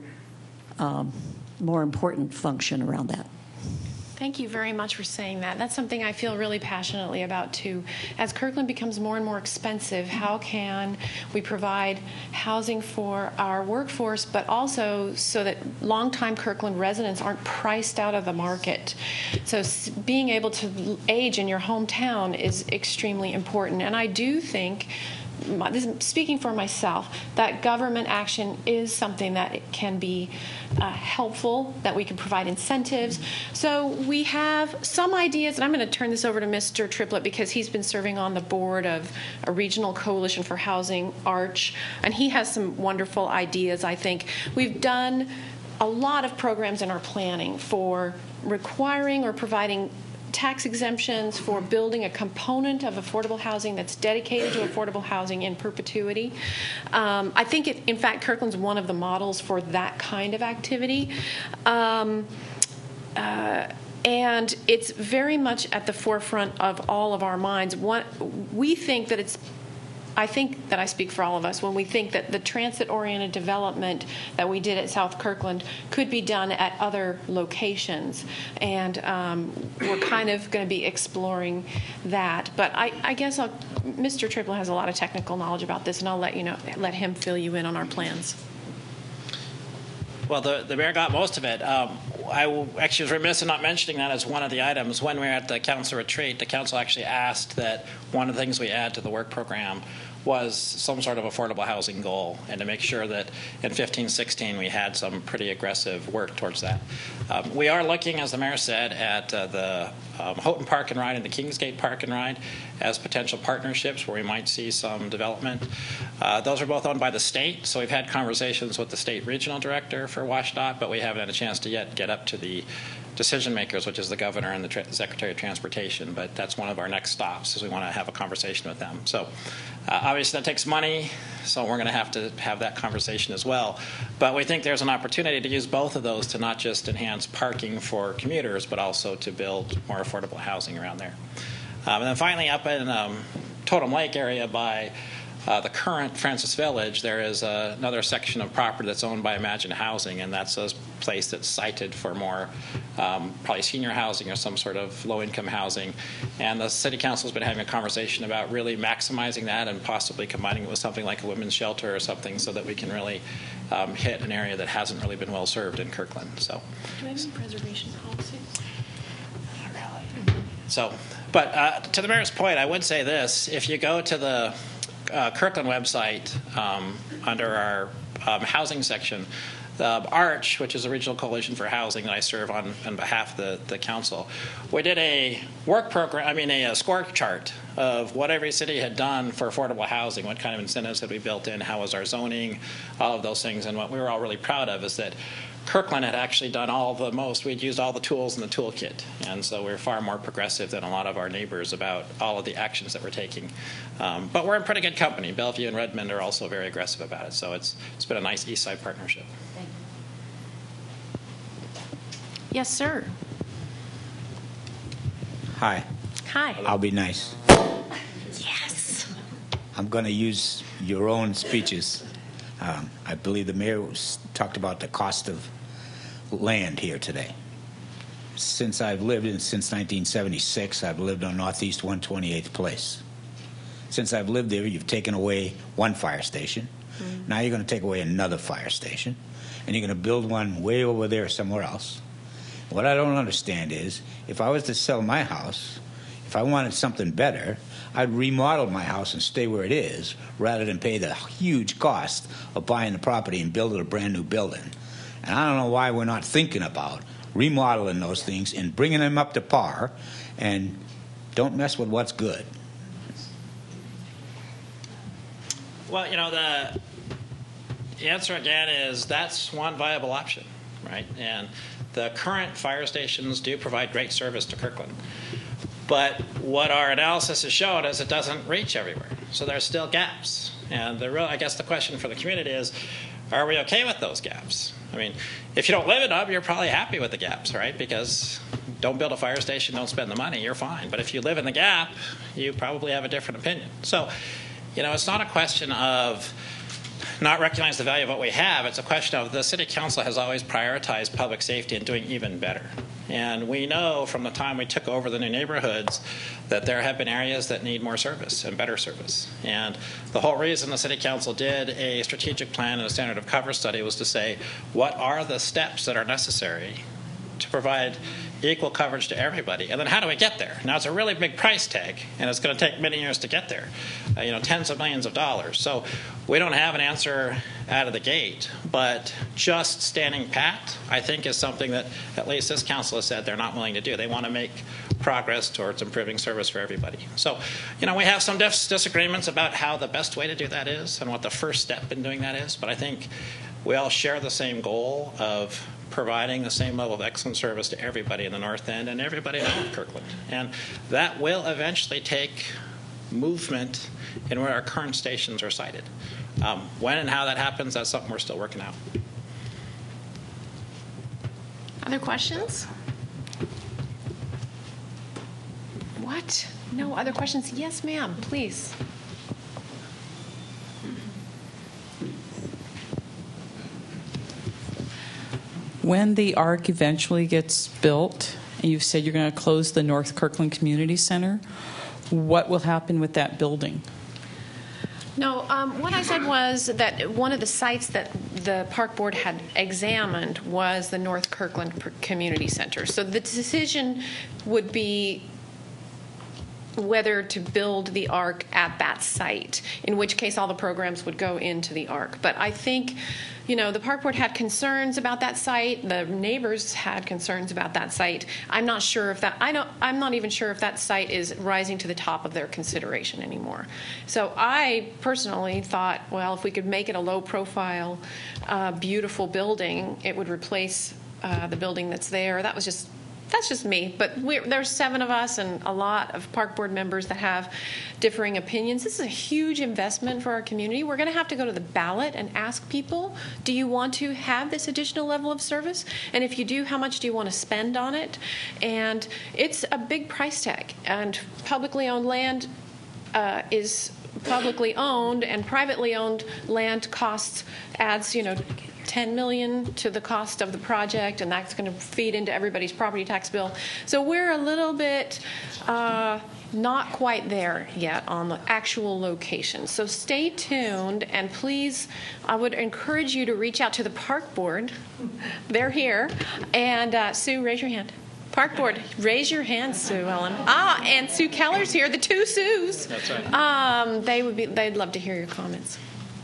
um, more important function around that. Thank you very much for saying that. That's something I feel really passionately about, too. As Kirkland becomes more and more expensive, how can we provide housing for our workforce, but also so that longtime Kirkland residents aren't priced out of the market? So being able to age in your hometown is extremely important. And I do think my, this is speaking for myself, that government action is something that it can be uh, helpful, that we can provide incentives. So we have some ideas, and I'm going to turn this over to Mister Triplett because he's been serving on the board of a regional coalition for housing, ARCH, and he has some wonderful ideas, I think. We've done a lot of programs in our planning for requiring or providing tax exemptions for building a component of affordable housing that's dedicated to affordable housing in perpetuity. Um, I think, it, in fact, Kirkland's one of the models for that kind of activity. Um, uh, and it's very much at the forefront of all of our minds. One, we think that it's I think that I speak for all of us when we think that the transit-oriented development that we did at South Kirkland could be done at other locations. And um, we're kind of going to be exploring that. But I, I guess I'll, Mister Triplett has a lot of technical knowledge about this, and I'll let you know, let him fill you in on our plans. Well, the, the mayor got most of it. Um, I w- actually was remiss in not mentioning that as one of the items. When we were at the council retreat, the council actually asked that one of the things we add to the work program was some sort of affordable housing goal, and to make sure that in fifteen sixteen we had some pretty aggressive work towards that. Um, we are looking, as the mayor said, at uh, the um, Houghton Park and Ride and the Kingsgate Park and Ride as potential partnerships where we might see some development. Uh, those are both owned by the state, so we've had conversations with the state regional director for WashDOT, but we haven't had a chance to yet get up to the decision makers, which is the governor and the tra- secretary of transportation. But that's one of our next stops, is we want to have a conversation with them. So uh, obviously that takes money, so we're going to have to have that conversation as well. But we think there's an opportunity to use both of those to not just enhance parking for commuters, but also to build more affordable housing around there. Um, and then finally, up in um, Totem Lake area by Uh, the current Francis Village, there is uh, another section of property that's owned by Imagine Housing, and that's a place that's sited for more um, probably senior housing or some sort of low-income housing. And the city council has been having a conversation about really maximizing that and possibly combining it with something like a women's shelter or something so that we can really um, hit an area that hasn't really been well served in Kirkland. So, do we have any preservation policies? Not really. So, but uh, to the mayor's point, I would say this: if you go to the Uh, Kirkland website um, under our um, housing section, the ARCH, which is a regional coalition for housing that I serve on on behalf of the, the council, we did a work program, I mean a, a score chart of what every city had done for affordable housing, what kind of incentives had we built in, how was our zoning, all of those things. And what we were all really proud of is that Kirkland had actually done all the most. We'd used all the tools in the toolkit. And so we're far more progressive than a lot of our neighbors about all of the actions that we're taking. Um, but we're in pretty good company. Bellevue and Redmond are also very aggressive about it. So it's it's been a nice East Side partnership. Thank you. Yes, sir. Hi. Hi. I'll be nice. Yes. I'm going to use your own speeches. Um, I believe the mayor was, talked about the cost of land here today. Since I've lived in, since nineteen seventy-six, I've lived on Northeast one hundred twenty-eighth Place. Since I've lived there, you've taken away one fire station. Mm-hmm. Now you're going to take away another fire station, and you're going to build one way over there somewhere else. What I don't understand is, if I was to sell my house, if I wanted something better, I'd remodel my house and stay where it is rather than pay the huge cost of buying the property and building a brand new building. And I don't know why we're not thinking about remodeling those things and bringing them up to par, and don't mess with what's good. Well, you know, the, the answer again is that's one viable option, right? And the current fire stations do provide great service to Kirkland. But what our analysis has shown is it doesn't reach everywhere. So there's still gaps. And the real, I guess the question for the community is, are we okay with those gaps? I mean, if you don't live in them, you're probably happy with the gaps, right? Because don't build a fire station, don't spend the money, you're fine. But if you live in the gap, you probably have a different opinion. So, you know, it's not a question of not recognize the value of what we have. It's a question of the city council has always prioritized public safety and doing even better. And we know from the time we took over the new neighborhoods that there have been areas that need more service and better service. And the whole reason the city council did a strategic plan and a standard of cover study was to say, what are the steps that are necessary to provide equal coverage to everybody. And then how do we get there? Now, it's a really big price tag, and it's going to take many years to get there, uh, you know, tens of millions of dollars. So we don't have an answer out of the gate, but just standing pat, I think, is something that at least this council has said they're not willing to do. They want to make progress towards improving service for everybody. So, you know, we have some dis- disagreements about how the best way to do that is and what the first step in doing that is, but I think we all share the same goal of providing the same level of excellent service to everybody in the North End and everybody in North Kirkland. And that will eventually take movement in where our current stations are sited. Um, when and how that happens, that's something we're still working out. Other questions? What? No other questions? Yes, ma'am, please. When the ARC eventually gets built, and you've said you're going to close the North Kirkland Community Center, what will happen with that building? No, um, what I said was that one of the sites that the Park Board had examined was the North Kirkland Community Center. So the decision would be whether to build the ARC at that site, in which case all the programs would go into the ARC. But I think, you know, the Park Board had concerns about that site. The neighbors had concerns about that site. I'm not sure if that, I don't, I'm not even sure if that site is rising to the top of their consideration anymore. So I personally thought, well, if we could make it a low-profile, uh, beautiful building, it would replace uh, the building that's there. That was just That's just me, but we're, there's seven of us and a lot of Park Board members that have differing opinions. This is a huge investment for our community. We're going to have to go to the ballot and ask people, do you want to have this additional level of service? And if you do, how much do you want to spend on it? And it's a big price tag. And publicly owned land uh, is publicly owned, and privately owned land costs, adds, you know, ten million dollars to the cost of the project, and that's going to feed into everybody's property tax bill. So we're a little bit uh, not quite there yet on the actual location. So stay tuned, and please, I would encourage you to reach out to the Park Board. They're here. And uh, Sue, raise your hand. Park Board, raise your hand, Sue Ellen. Ah, and Sue Keller's here, the two Sues. That's right. Um, they would be, they'd love to hear your comments.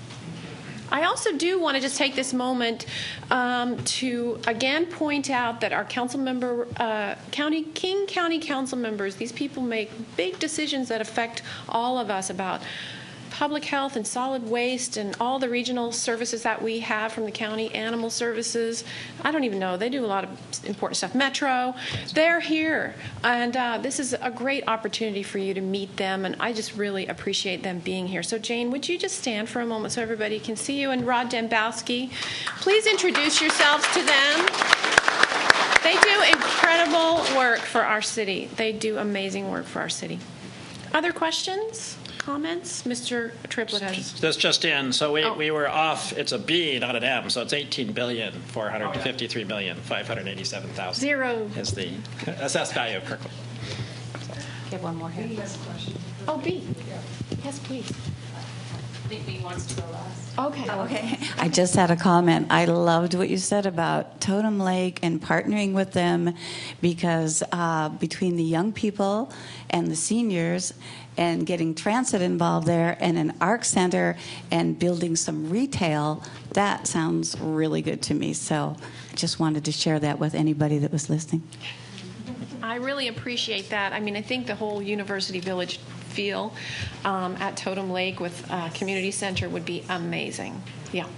I also do want to just take this moment um, to again point out that our council member, uh, county, King County council members, these people make big decisions that affect all of us about public health and solid waste and all the regional services that we have from the county, animal services. I don't even know. They do a lot of important stuff. Metro. They're here. And uh, this is a great opportunity for you to meet them, and I just really appreciate them being here. So, Jane, would you just stand for a moment so everybody can see you? And Rod Dembowski, please introduce yourselves to them. They do incredible work for our city. They do amazing work for our city. Other questions? Comments? Mister Triplett has. This just in. So we, Oh. we were off. It's a B, not an M. So it's eighteen billion four hundred fifty-three million five hundred eighty-seven thousand. Zero. Is the assessed value of Kirkland. Get one more here. Oh, B. Yes, please. I think B wants to go last. Okay. Okay. I just had a comment. I loved what you said about Totem Lake and partnering with them, because uh, between the young people and the seniors and getting transit involved there and an ARC center and building some retail, that sounds really good to me. So I just wanted to share that with anybody that was listening. I really appreciate that. I mean, I think the whole University Village feel um, at Totem Lake with a community center would be amazing. Yeah.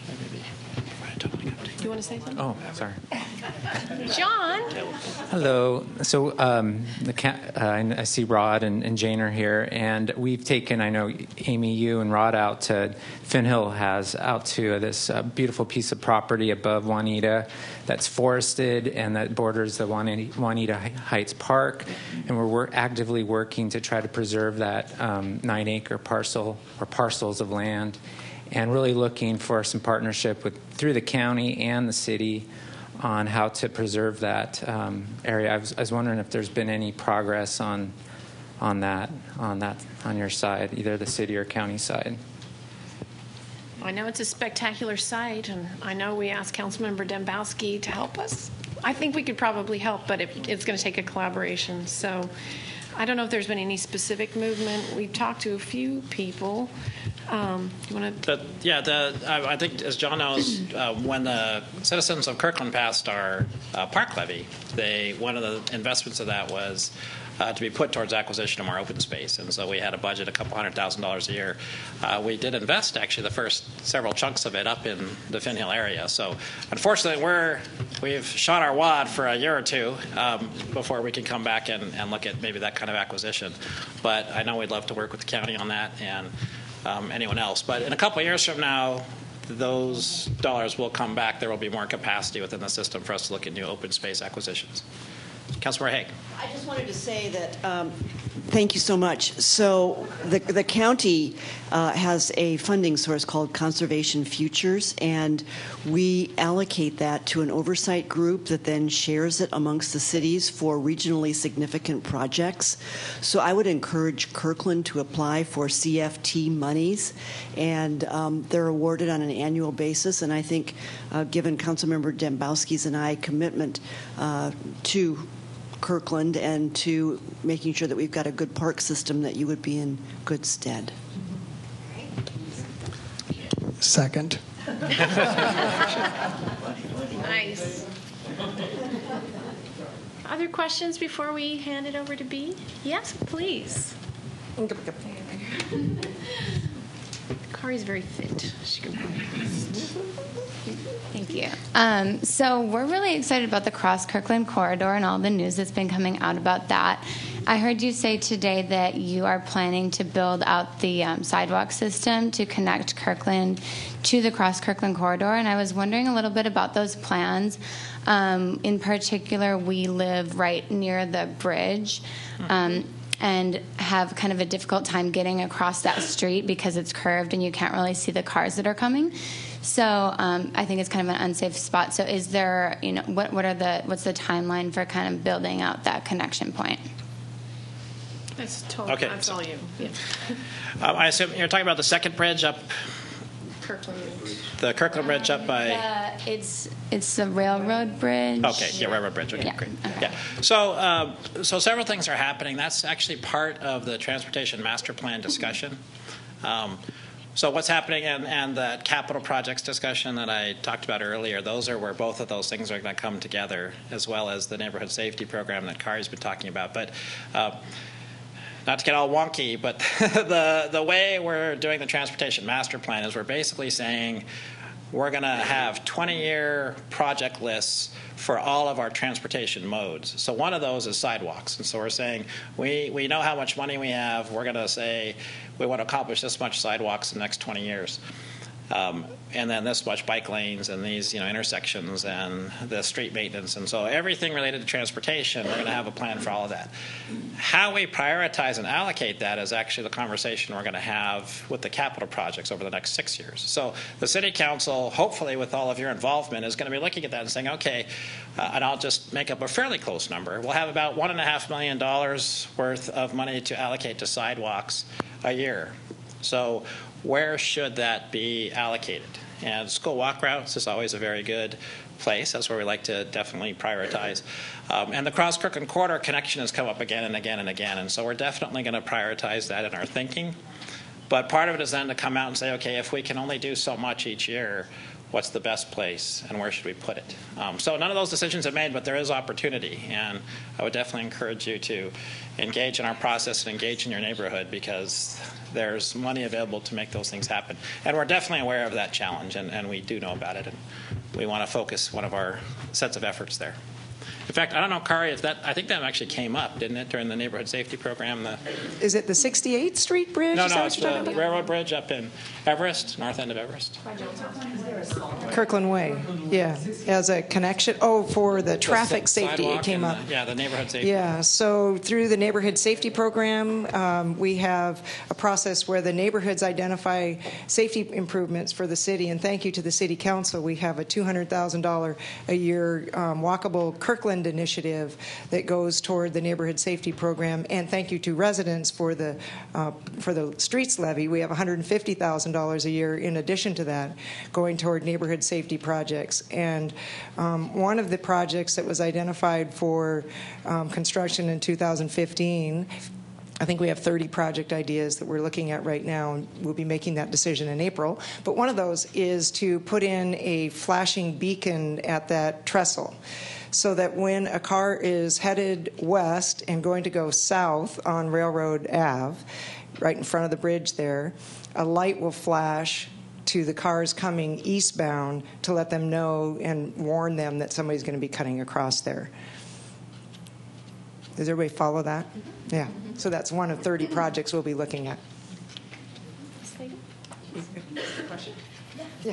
Do you want to say something? Oh, sorry. John? Hello. So um, the ca- uh, I see Rod and, and Jane are here, and we've taken, I know, Amy, you and Rod out to, Finn Hill has, out to this uh, beautiful piece of property above Juanita that's forested and that borders the Juanita, Juanita Heights Park, and we're work, actively working to try to preserve that um, nine-acre parcel or parcels of land, and really looking for some partnership with through the county and the city on how to preserve that um, area. I was, I was wondering if there's been any progress on on that on that on your side, either the city or county side. I know it's a spectacular site, and I know we asked Councilmember Dembowski to help us. I think we could probably help, but it, it's going to take a collaboration. So I don't know if there's been any specific movement. We've talked to a few people. Um, you want to? Yeah, the, I, I think, as John knows, uh, when the citizens of Kirkland passed our uh, park levy, they one of the investments of that was uh, to be put towards acquisition of more open space. And so we had a budget, a couple hundred thousand dollars a year. Uh, we did invest, actually, the first several chunks of it up in the Finn Hill area. So unfortunately, we're, we've shot our wad for a year or two um, before we can come back and, and look at maybe that kind of acquisition. But I know we'd love to work with the county on that and um, anyone else. But in a couple of years from now, those dollars will come back. There will be more capacity within the system for us to look at new open space acquisitions. Councilmember Haig. I just wanted to say that um, thank you so much. So the, the county uh, has a funding source called Conservation Futures, and we allocate that to an oversight group that then shares it amongst the cities for regionally significant projects. So I would encourage Kirkland to apply for C F T monies, and um, they're awarded on an annual basis. And I think, uh, given Councilmember Dembowski's and I commitment uh, to Kirkland and to making sure that we've got a good park system, that you would be in good stead. Second. Nice. Other questions before we hand it over to B? Yes, please. Kari's very fit. She can Thank you. Um, so we're really excited about the Cross Kirkland Corridor and all the news that's been coming out about that. I heard you say today that you are planning to build out the um, sidewalk system to connect Kirkland to the Cross Kirkland Corridor, and I was wondering a little bit about those plans. Um, in particular, we live right near the bridge. Um, and have kind of a difficult time getting across that street because it's curved and you can't really see the cars that are coming. So um, I think it's kind of an unsafe spot. So is there, you know, what what are the what's the timeline for kind of building out that connection point? That's totally. Okay. That's all you. Yeah. Um, I assume you're talking about the second bridge up, Kirkland. the Kirkland Bridge up by. Uh, it's it's the railroad bridge. Okay, yeah, railroad bridge. Okay, Yeah. great. Okay. Yeah. So, uh, so several things are happening. That's actually part of the transportation master plan discussion. Um, so what's happening and, and the capital projects discussion that I talked about earlier, those are where both of those things are going to come together, as well as the neighborhood safety program that Kari's been talking about. But uh, not to get all wonky, but the the way we're doing the transportation master plan is we're basically saying we're going to have twenty-year project lists for all of our transportation modes. So one of those is sidewalks. And so we're saying we, we know how much money we have. We're going to say we want to accomplish this much sidewalks in the next twenty years. Um, and then this much bike lanes and these, you know, intersections and the street maintenance. And so everything related to transportation, we're going to have a plan for all of that. How we prioritize and allocate that is actually the conversation we're going to have with the capital projects over the next six years. So the City Council, hopefully with all of your involvement, is going to be looking at that and saying, okay, uh, and I'll just make up a fairly close number. We'll have about one and a half million dollars worth of money to allocate to sidewalks a year. So where should that be allocated? And school walk routes is always a very good place. That's where we like to definitely prioritize. Um, and the Cross Kirkland Corridor connection has come up again and again and again. And so we're definitely going to prioritize that in our thinking. But part of it is then to come out and say, okay, if we can only do so much each year, what's the best place and where should we put it? Um, so none of those decisions are made, but there is opportunity. And I would definitely encourage you to engage in our process and engage in your neighborhood, because there's money available to make those things happen. And we're definitely aware of that challenge, and, and we do know about it. And we want to focus one of our sets of efforts there. In fact, I don't know, Kari, if that, I think that actually came up, didn't it, during the neighborhood safety program? The, Is it the sixty-eighth Street Bridge? no, Is that no, what it's you're the talking about? railroad bridge up in Everest, north end of Everest. Kirkland Way, yeah, as a connection. Oh, for the traffic The safety, it sidewalk came and up. the- yeah, the neighborhood safety. Yeah, so through the neighborhood safety program, um, we have a process where the neighborhoods identify safety improvements for the city, and thank you to the city council, we have a two hundred thousand dollars a year um, walkable Kirkland fund initiative that goes toward the neighborhood safety program. And thank you to residents for the uh, for the streets levy. We have one hundred fifty thousand dollars a year in addition to that going toward neighborhood safety projects. And um, one of the projects that was identified for um, construction in two thousand fifteen, I think we have thirty project ideas that we're looking at right now, and we'll be making that decision in April. But one of those is to put in a flashing beacon at that trestle, so that when a car is headed west and going to go south on Railroad Avenue, right in front of the bridge there, a light will flash to the cars coming eastbound to let them know and warn them that somebody's going to be cutting across there. Does everybody follow that? Yeah. So that's one of thirty projects we'll be looking at. Yeah.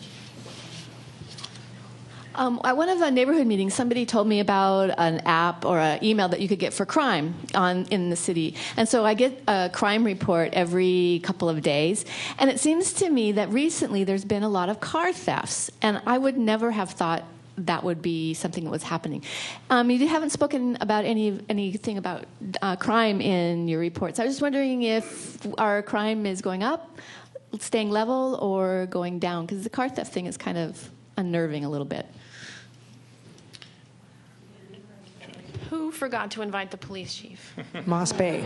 Um, at one of the neighborhood meetings, somebody told me about an app or an email that you could get for crime on in the city. And so I get a crime report every couple of days. And it seems to me that recently there's been a lot of car thefts. And I would never have thought that would be something that was happening. Um, you haven't spoken about any anything about uh, crime in your reports. I was just wondering if our crime is going up, staying level, or going down, because the car theft thing is kind of unnerving a little bit. Who forgot to invite the police chief? Moss Bay.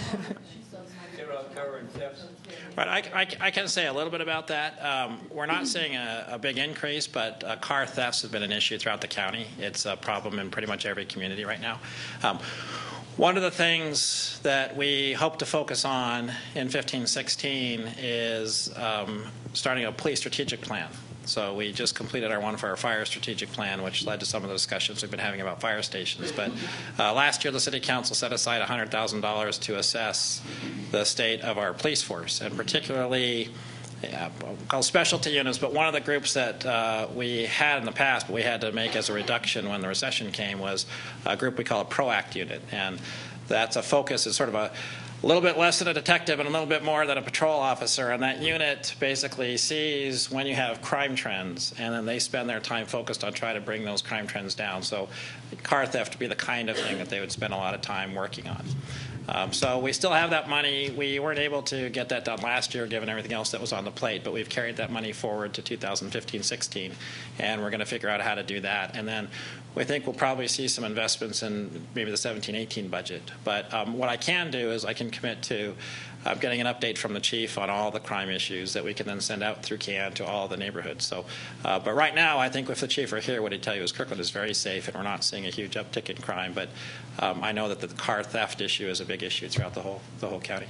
Right, I, I, I can say a little bit about that. Um, we're not seeing a, a big increase, but uh, car thefts have been an issue throughout the county. It's a problem in pretty much every community right now. Um, one of the things that we hope to focus on in fifteen sixteen is um, starting a police strategic plan. So we just completed our one for our fire strategic plan, which led to some of the discussions we've been having about fire stations. But uh, last year, the City Council set aside one hundred thousand dollars to assess the state of our police force, and particularly yeah, called specialty units. But one of the groups that uh, we had in the past, but we had to make as a reduction when the recession came, was a group we call a PROACT unit. And that's a focus, it's sort of a a little bit less than a detective and a little bit more than a patrol officer, and that unit basically sees when you have crime trends, and then they spend their time focused on trying to bring those crime trends down. So car theft would be the kind of thing that they would spend a lot of time working on. Um, so we still have that money. We weren't able to get that done last year given everything else that was on the plate, but we've carried that money forward to two thousand fifteen sixteen, and we're going to figure out how to do that. And then we think we'll probably see some investments in maybe the seventeen eighteen budget. But um, what I can do is I can commit to uh, getting an update from the chief on all the crime issues that we can then send out through C A N to all the neighborhoods. So, uh, but right now, I think if the chief were here, what he'd tell you is Kirkland is very safe, and we're not seeing a huge uptick in crime. But um, I know that the car theft issue is a big issue throughout the whole the whole county.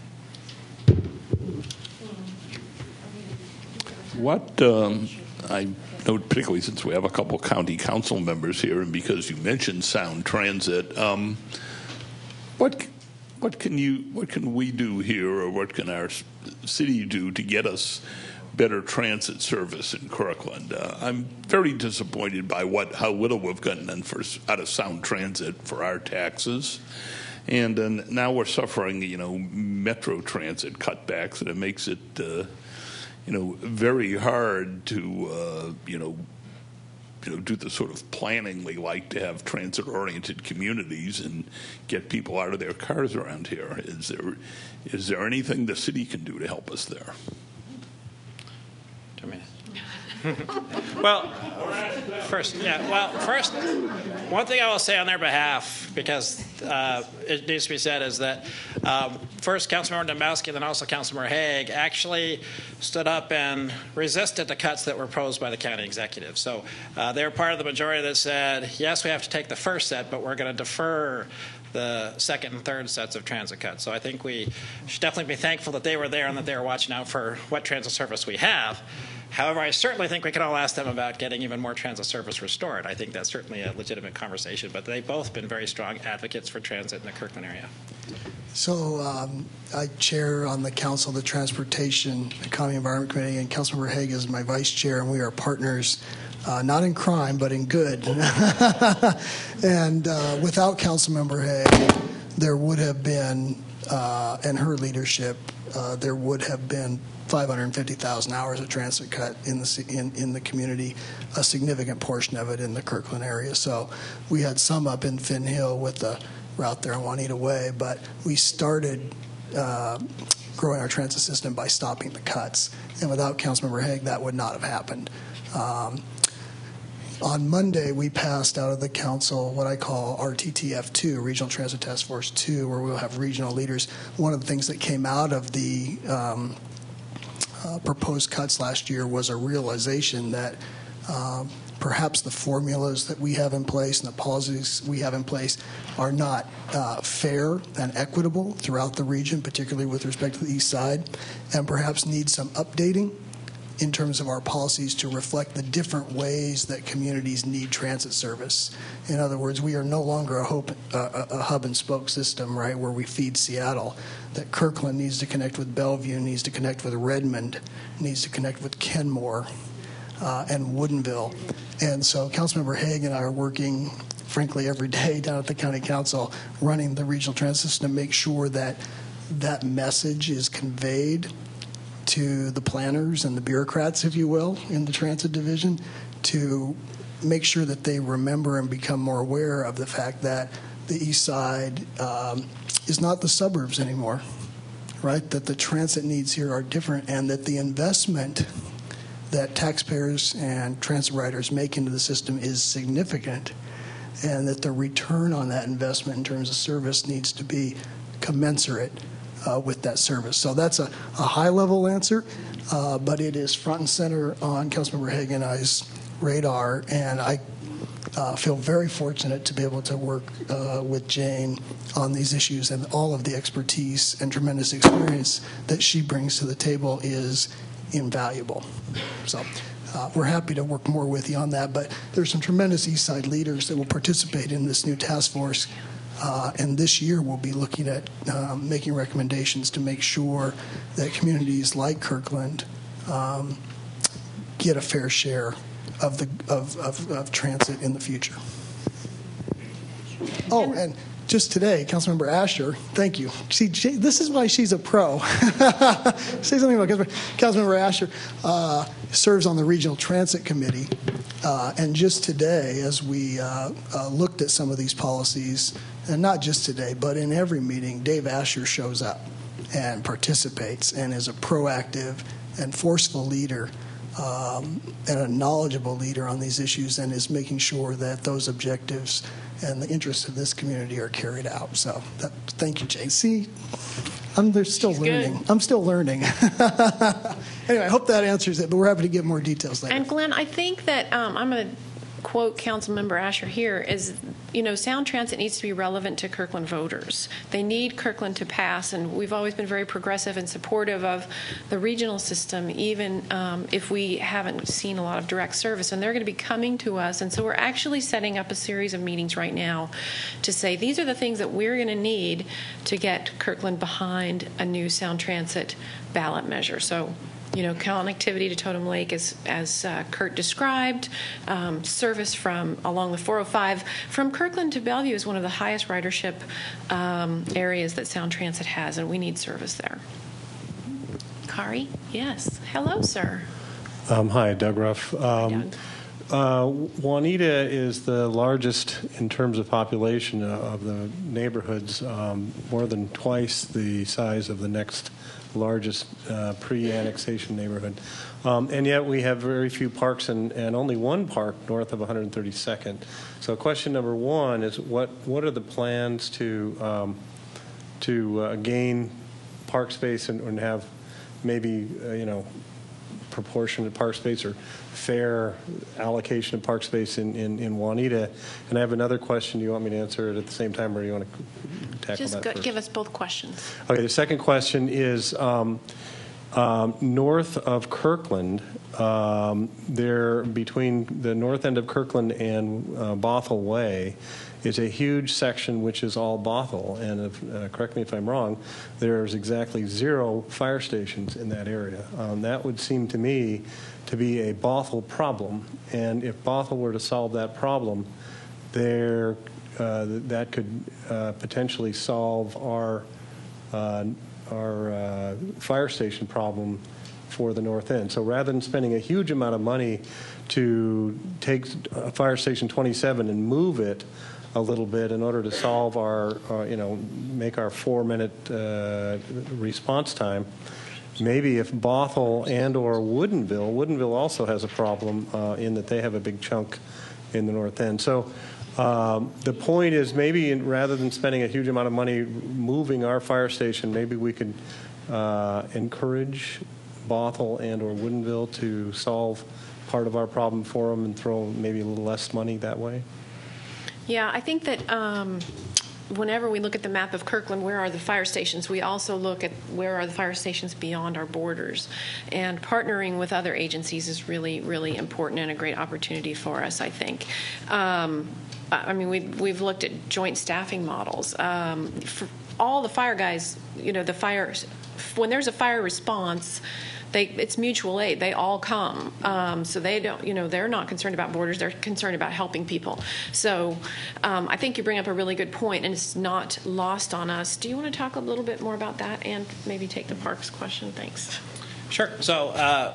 What um, I note, particularly since we have a couple county council members here, and because you mentioned Sound Transit, um, what what can you what can we do here, or what can our city do to get us better transit service in Kirkland? Uh, I'm very disappointed by what how little we've gotten in for, out of Sound Transit for our taxes. And uh, now we're suffering, you know, Metro Transit cutbacks, and it makes it, uh, you know, very hard to, uh, you know, you know, do the sort of planning we like to have transit-oriented communities and get people out of their cars around here. Is there, is there anything the city can do to help us there? Two minutes. Well, first, yeah. Well, first, one thing I will say on their behalf, because uh, it needs to be said, is that um, first Councilmember Dombowski and then also Councilmember Haig actually stood up and resisted the cuts that were proposed by the county executive. So uh, they were part of the majority that said, yes, we have to take the first set, but we're going to defer the second and third sets of transit cuts. So I think we should definitely be thankful that they were there and that they were watching out for what transit service we have. However, I certainly think we can all ask them about getting even more transit service restored. I think that's certainly a legitimate conversation, but they've both been very strong advocates for transit in the Kirkland area. So um, I chair on the Council of the Transportation Economy Environment Committee, and Councilmember Haig is my vice chair, and we are partners, uh, not in crime, but in good. And uh, without Councilmember Haig, there would have been, uh, and her leadership, uh, there would have been five hundred fifty thousand hours of transit cut in the in, in the community, a significant portion of it in the Kirkland area. So we had some up in Finn Hill with the route there on Juanita Way, but we started uh, growing our transit system by stopping the cuts. And without Councilmember Hague, that would not have happened. Um, On Monday, we passed out of the council what I call R T T F two, Regional Transit Task Force two, where we'll have regional leaders. One of the things that came out of the um, uh, proposed cuts last year was a realization that um, perhaps the formulas that we have in place and the policies we have in place are not uh, fair and equitable throughout the region, particularly with respect to the east side, and perhaps need some updating in terms of our policies to reflect the different ways that communities need transit service. In other words, we are no longer a, hope, uh, a hub and spoke system, right, where we feed Seattle. That Kirkland needs to connect with Bellevue, needs to connect with Redmond, needs to connect with Kenmore uh, and Woodinville. And so Councilmember Hague and I are working, frankly, every day down at the County Council, running the regional transit system to make sure that that message is conveyed to the planners and the bureaucrats, if you will, in the transit division, to make sure that they remember and become more aware of the fact that the east side um, is not the suburbs anymore, right? That the transit needs here are different, and that the investment that taxpayers and transit riders make into the system is significant, and that the return on that investment in terms of service needs to be commensurate Uh, with that service. So that's a, a high-level answer, uh, but it is front and center on Councilmember Hague and I's radar, and I uh, feel very fortunate to be able to work uh, with Jane on these issues, and all of the expertise and tremendous experience that she brings to the table is invaluable. So uh, we're happy to work more with you on that, but there's some tremendous East Side leaders that will participate in this new task force. Uh, and this year we'll be looking at um, making recommendations to make sure that communities like Kirkland um, get a fair share of the of, of, of transit in the future. Oh, and just today, Councilmember Asher, thank you. See, this is why she's a pro. Say something about Councilmember, Councilmember Asher uh, serves on the Regional Transit Committee. Uh, and just today, as we uh, uh, looked at some of these policies, and not just today, but in every meeting, Dave Asher shows up and participates and is a proactive and forceful leader um, and a knowledgeable leader on these issues, and is making sure that those objectives and the interests of this community are carried out. So that, thank you, Jane. See, I'm they're still She's learning. Good. I'm still learning. Anyway, I hope that answers it, but we're happy to give more details later. And Glenn, I think that um, I'm going to quote Councilmember Asher here is, you know, sound transit needs to be relevant to Kirkland voters. They need Kirkland to pass, and we've always been very progressive and supportive of the regional system, even um, if we haven't seen a lot of direct service. And they're going to be coming to us, and so we're actually setting up a series of meetings right now to say these are the things that we're going to need to get Kirkland behind a new sound transit ballot measure. So, you know, connectivity to Totem Lake, as, as uh, Kurt described, um, service from along the four oh five from Kirkland to Bellevue is one of the highest ridership um, areas that Sound Transit has, and we need service there. Kari, yes. Hello, sir. Um, hi, Doug Ruff. Um, hi, Doug. Uh, Juanita is the largest in terms of population of the neighborhoods, um, more than twice the size of the next largest uh, pre-annexation neighborhood. Um, and yet we have very few parks and, and only one park north of one hundred thirty-second. So question number one is what, what are the plans to, um, to uh, gain park space and, and have maybe, uh, you know, proportionate park space or fair allocation of park space in, in, in Juanita? And I have another question. Do you want me to answer it at the same time, or do you want to tackle Just that go, first? give us both questions. Okay, the second question is um, um, north of Kirkland, um, there between the north end of Kirkland and uh, Bothell Way is a huge section which is all Bothell, and if, uh, correct me if I'm wrong, there's exactly zero fire stations in that area. Um, that would seem to me to be a Bothell problem, and if Bothell were to solve that problem, there uh, that could uh, potentially solve our uh, our uh, fire station problem for the North End. So rather than spending a huge amount of money to take uh, Fire Station twenty-seven and move it a little bit in order to solve our, uh, you know, make our four-minute uh, response time, maybe if Bothell and or Woodinville, Woodinville also has a problem uh, in that they have a big chunk in the North End. So um, the point is maybe in, rather than spending a huge amount of money moving our fire station, maybe we could uh, encourage Bothell and or Woodinville to solve part of our problem for them and throw maybe a little less money that way. Yeah, I think that um, whenever we look at the map of Kirkland, where are the fire stations, we also look at where are the fire stations beyond our borders. And partnering with other agencies is really, really important and a great opportunity for us, I think. Um, I mean, we've, we've looked at joint staffing models. Um, for all the fire guys, you know, the fire, when there's a fire response, They, it's mutual aid. They all come. Um, so they don't, you know, they're not concerned about borders. They're concerned about helping people. So um, I think you bring up a really good point, and it's not lost on us. Do you want to talk a little bit more about that and maybe take the parks question? Thanks. Sure. So uh,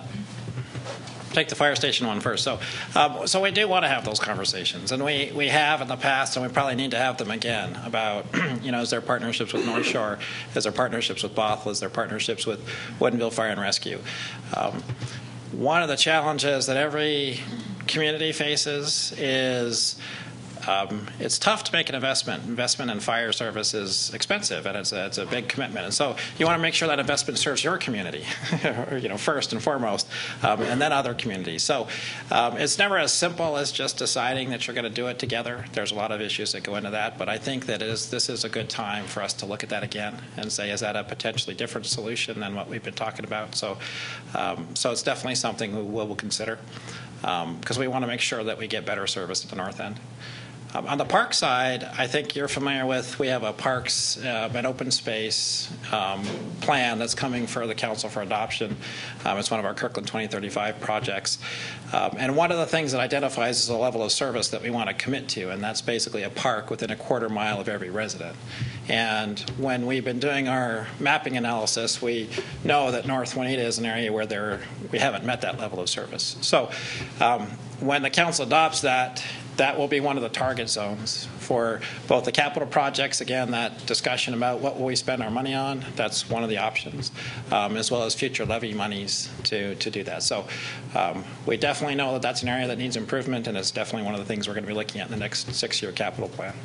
take the fire station one first. So, um, so we do want to have those conversations, and we, we have in the past, and we probably need to have them again about, you know, is there partnerships with North Shore? Is there partnerships with Bothell? Is there partnerships with Woodinville Fire and Rescue? Um, one of the challenges that every community faces is Um, it's tough to make an investment. Investment in fire service is expensive, and it's a, it's a big commitment. And so you want to make sure that investment serves your community, you know, first and foremost, um, and then other communities. So um, it's never as simple as just deciding that you're going to do it together. There's a lot of issues that go into that, but I think that it is, this is a good time for us to look at that again and say, is that a potentially different solution than what we've been talking about? So, um, so it's definitely something we will consider because um, we want to make sure that we get better service at the North End. Um, on the park side, I think you're familiar with, we have a parks, uh, an open space um, plan that's coming for the council for adoption. Um, it's one of our Kirkland twenty thirty-five projects. Um, and one of the things that identifies is a level of service that we want to commit to, and that's basically a park within a quarter mile of every resident. And when we've been doing our mapping analysis, we know that North Juanita is an area where there, we haven't met that level of service. So um, when the council adopts that, that will be one of the target zones for both the capital projects. Again, that discussion about what will we spend our money on, that's one of the options, um, as well as future levy monies to, to do that. So um, we definitely know that that's an area that needs improvement, and it's definitely one of the things we're going to be looking at in the next six-year capital plan.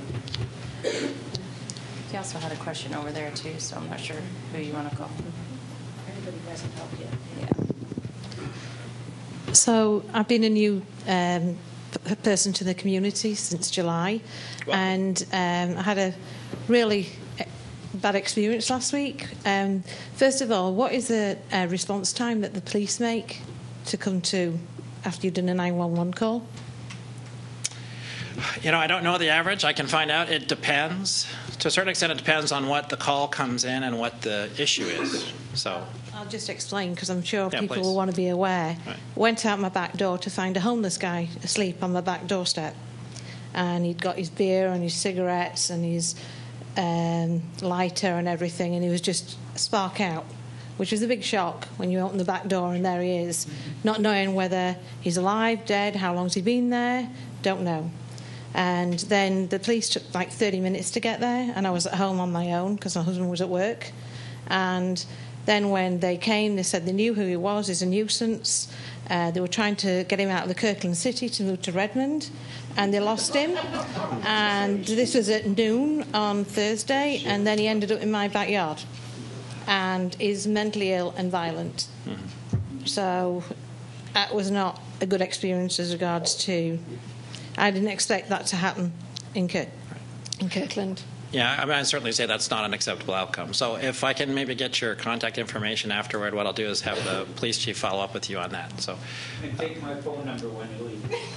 He also had a question over there, too, so I'm not sure who you want to call. Anybody hasn't helped yet. Yeah. So I've been a new um, p- person to the community since July, wow. and um, I had a really bad experience last week. Um, first of all, what is the uh, response time that the police make to come to after you've done a nine one one call? You know, I don't know the average. I can find out. It depends. To a certain extent, it depends on what the call comes in and what the issue is. So I'll just explain, because I'm sure yeah, people please. will want to be aware. Right. Went out my back door to find a homeless guy asleep on my back doorstep. And he'd got his beer and his cigarettes and his um, lighter and everything, and he was just a spark out, which was a big shock when you open the back door and there he is, not knowing whether he's alive, dead, how long's he been there, don't know. And then the police took like thirty minutes to get there, and I was at home on my own because my husband was at work. And then when they came, they said they knew who he was, he's a nuisance. Uh, they were trying to get him out of the Kirkland city to move to Redmond, and they lost him. And this was at noon on Thursday, and then he ended up in my backyard and is mentally ill and violent. Mm-hmm. So that was not a good experience as regards to... I didn't expect that to happen in, Kirk, in Kirkland. Yeah, I mean, I'd certainly say that's not an acceptable outcome. So if I can maybe get your contact information afterward, what I'll do is have the police chief follow up with you on that. So, and take my phone number when you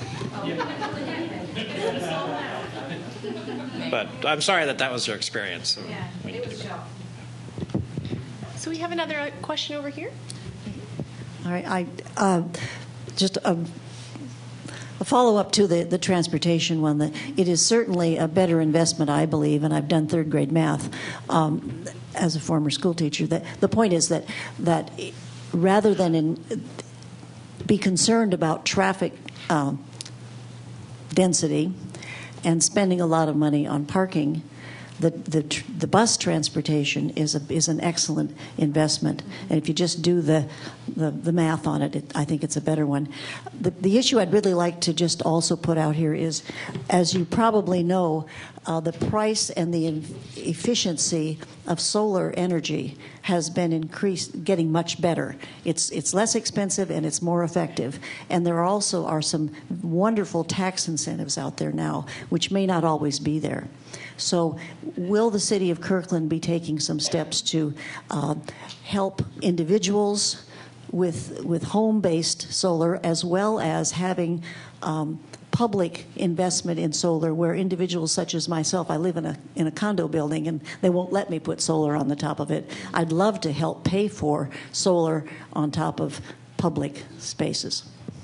leave. But I'm sorry that that was your experience. Yeah, it was a shock. So we have another question over here. All right, I uh, just a, a follow-up to the, the transportation one. That it is certainly a better investment, I believe, and I've done third grade math um, as a former school teacher. That the point is that that rather than in, be concerned about traffic um, density and spending a lot of money on parking, the the, the bus transportation is a, is an excellent investment. And if you just do the the, the math on it, it, I think it's a better one. The, the issue I'd really like to just also put out here is, as you probably know, uh, the price and the efficiency of solar energy has been increased, getting much better. It's it's less expensive and it's more effective. And there also are some wonderful tax incentives out there now, which may not always be there. So will the city of Kirkland be taking some steps to uh, help individuals with with home-based solar, as well as having um, public investment in solar, where individuals such as myself, I live in a in a condo building and they won't let me put solar on the top of it. I'd love to help pay for solar on top of public spaces.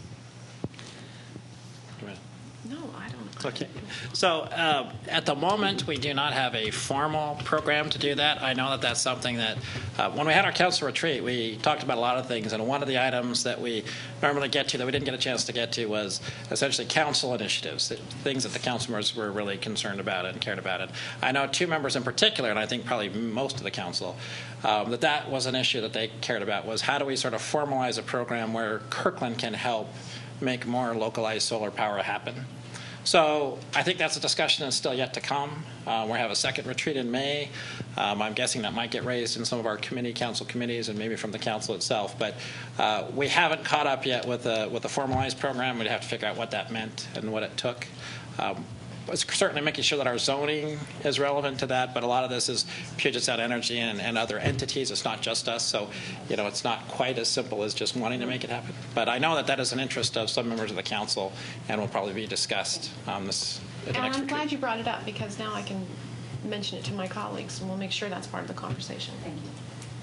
Okay. So uh, at the moment, we do not have a formal program to do that. I know that that's something that uh, when we had our council retreat, we talked about a lot of things. And one of the items that we normally get to that we didn't get a chance to get to was essentially council initiatives, things that the council members were really concerned about and cared about. And I know two members in particular, and I think probably most of the council, um, that that was an issue that they cared about, was how do we sort of formalize a program where Kirkland can help make more localized solar power happen. So I think that's a discussion that's still yet to come. Uh, we have a second retreat in May. Um, I'm guessing that might get raised in some of our committee, council committees, and maybe from the council itself. But uh, we haven't caught up yet with a, with a formalized program. We'd have to figure out what that meant and what it took. Um, It's certainly making sure that our zoning is relevant to that, but a lot of this is Puget Sound Energy and, and other entities. It's not just us, so you know it's not quite as simple as just wanting to make it happen. But I know that that is an interest of some members of the council, and will probably be discussed um, this at the And next I'm retreat. glad you brought it up, because now I can mention it to my colleagues, and we'll make sure that's part of the conversation. Thank you.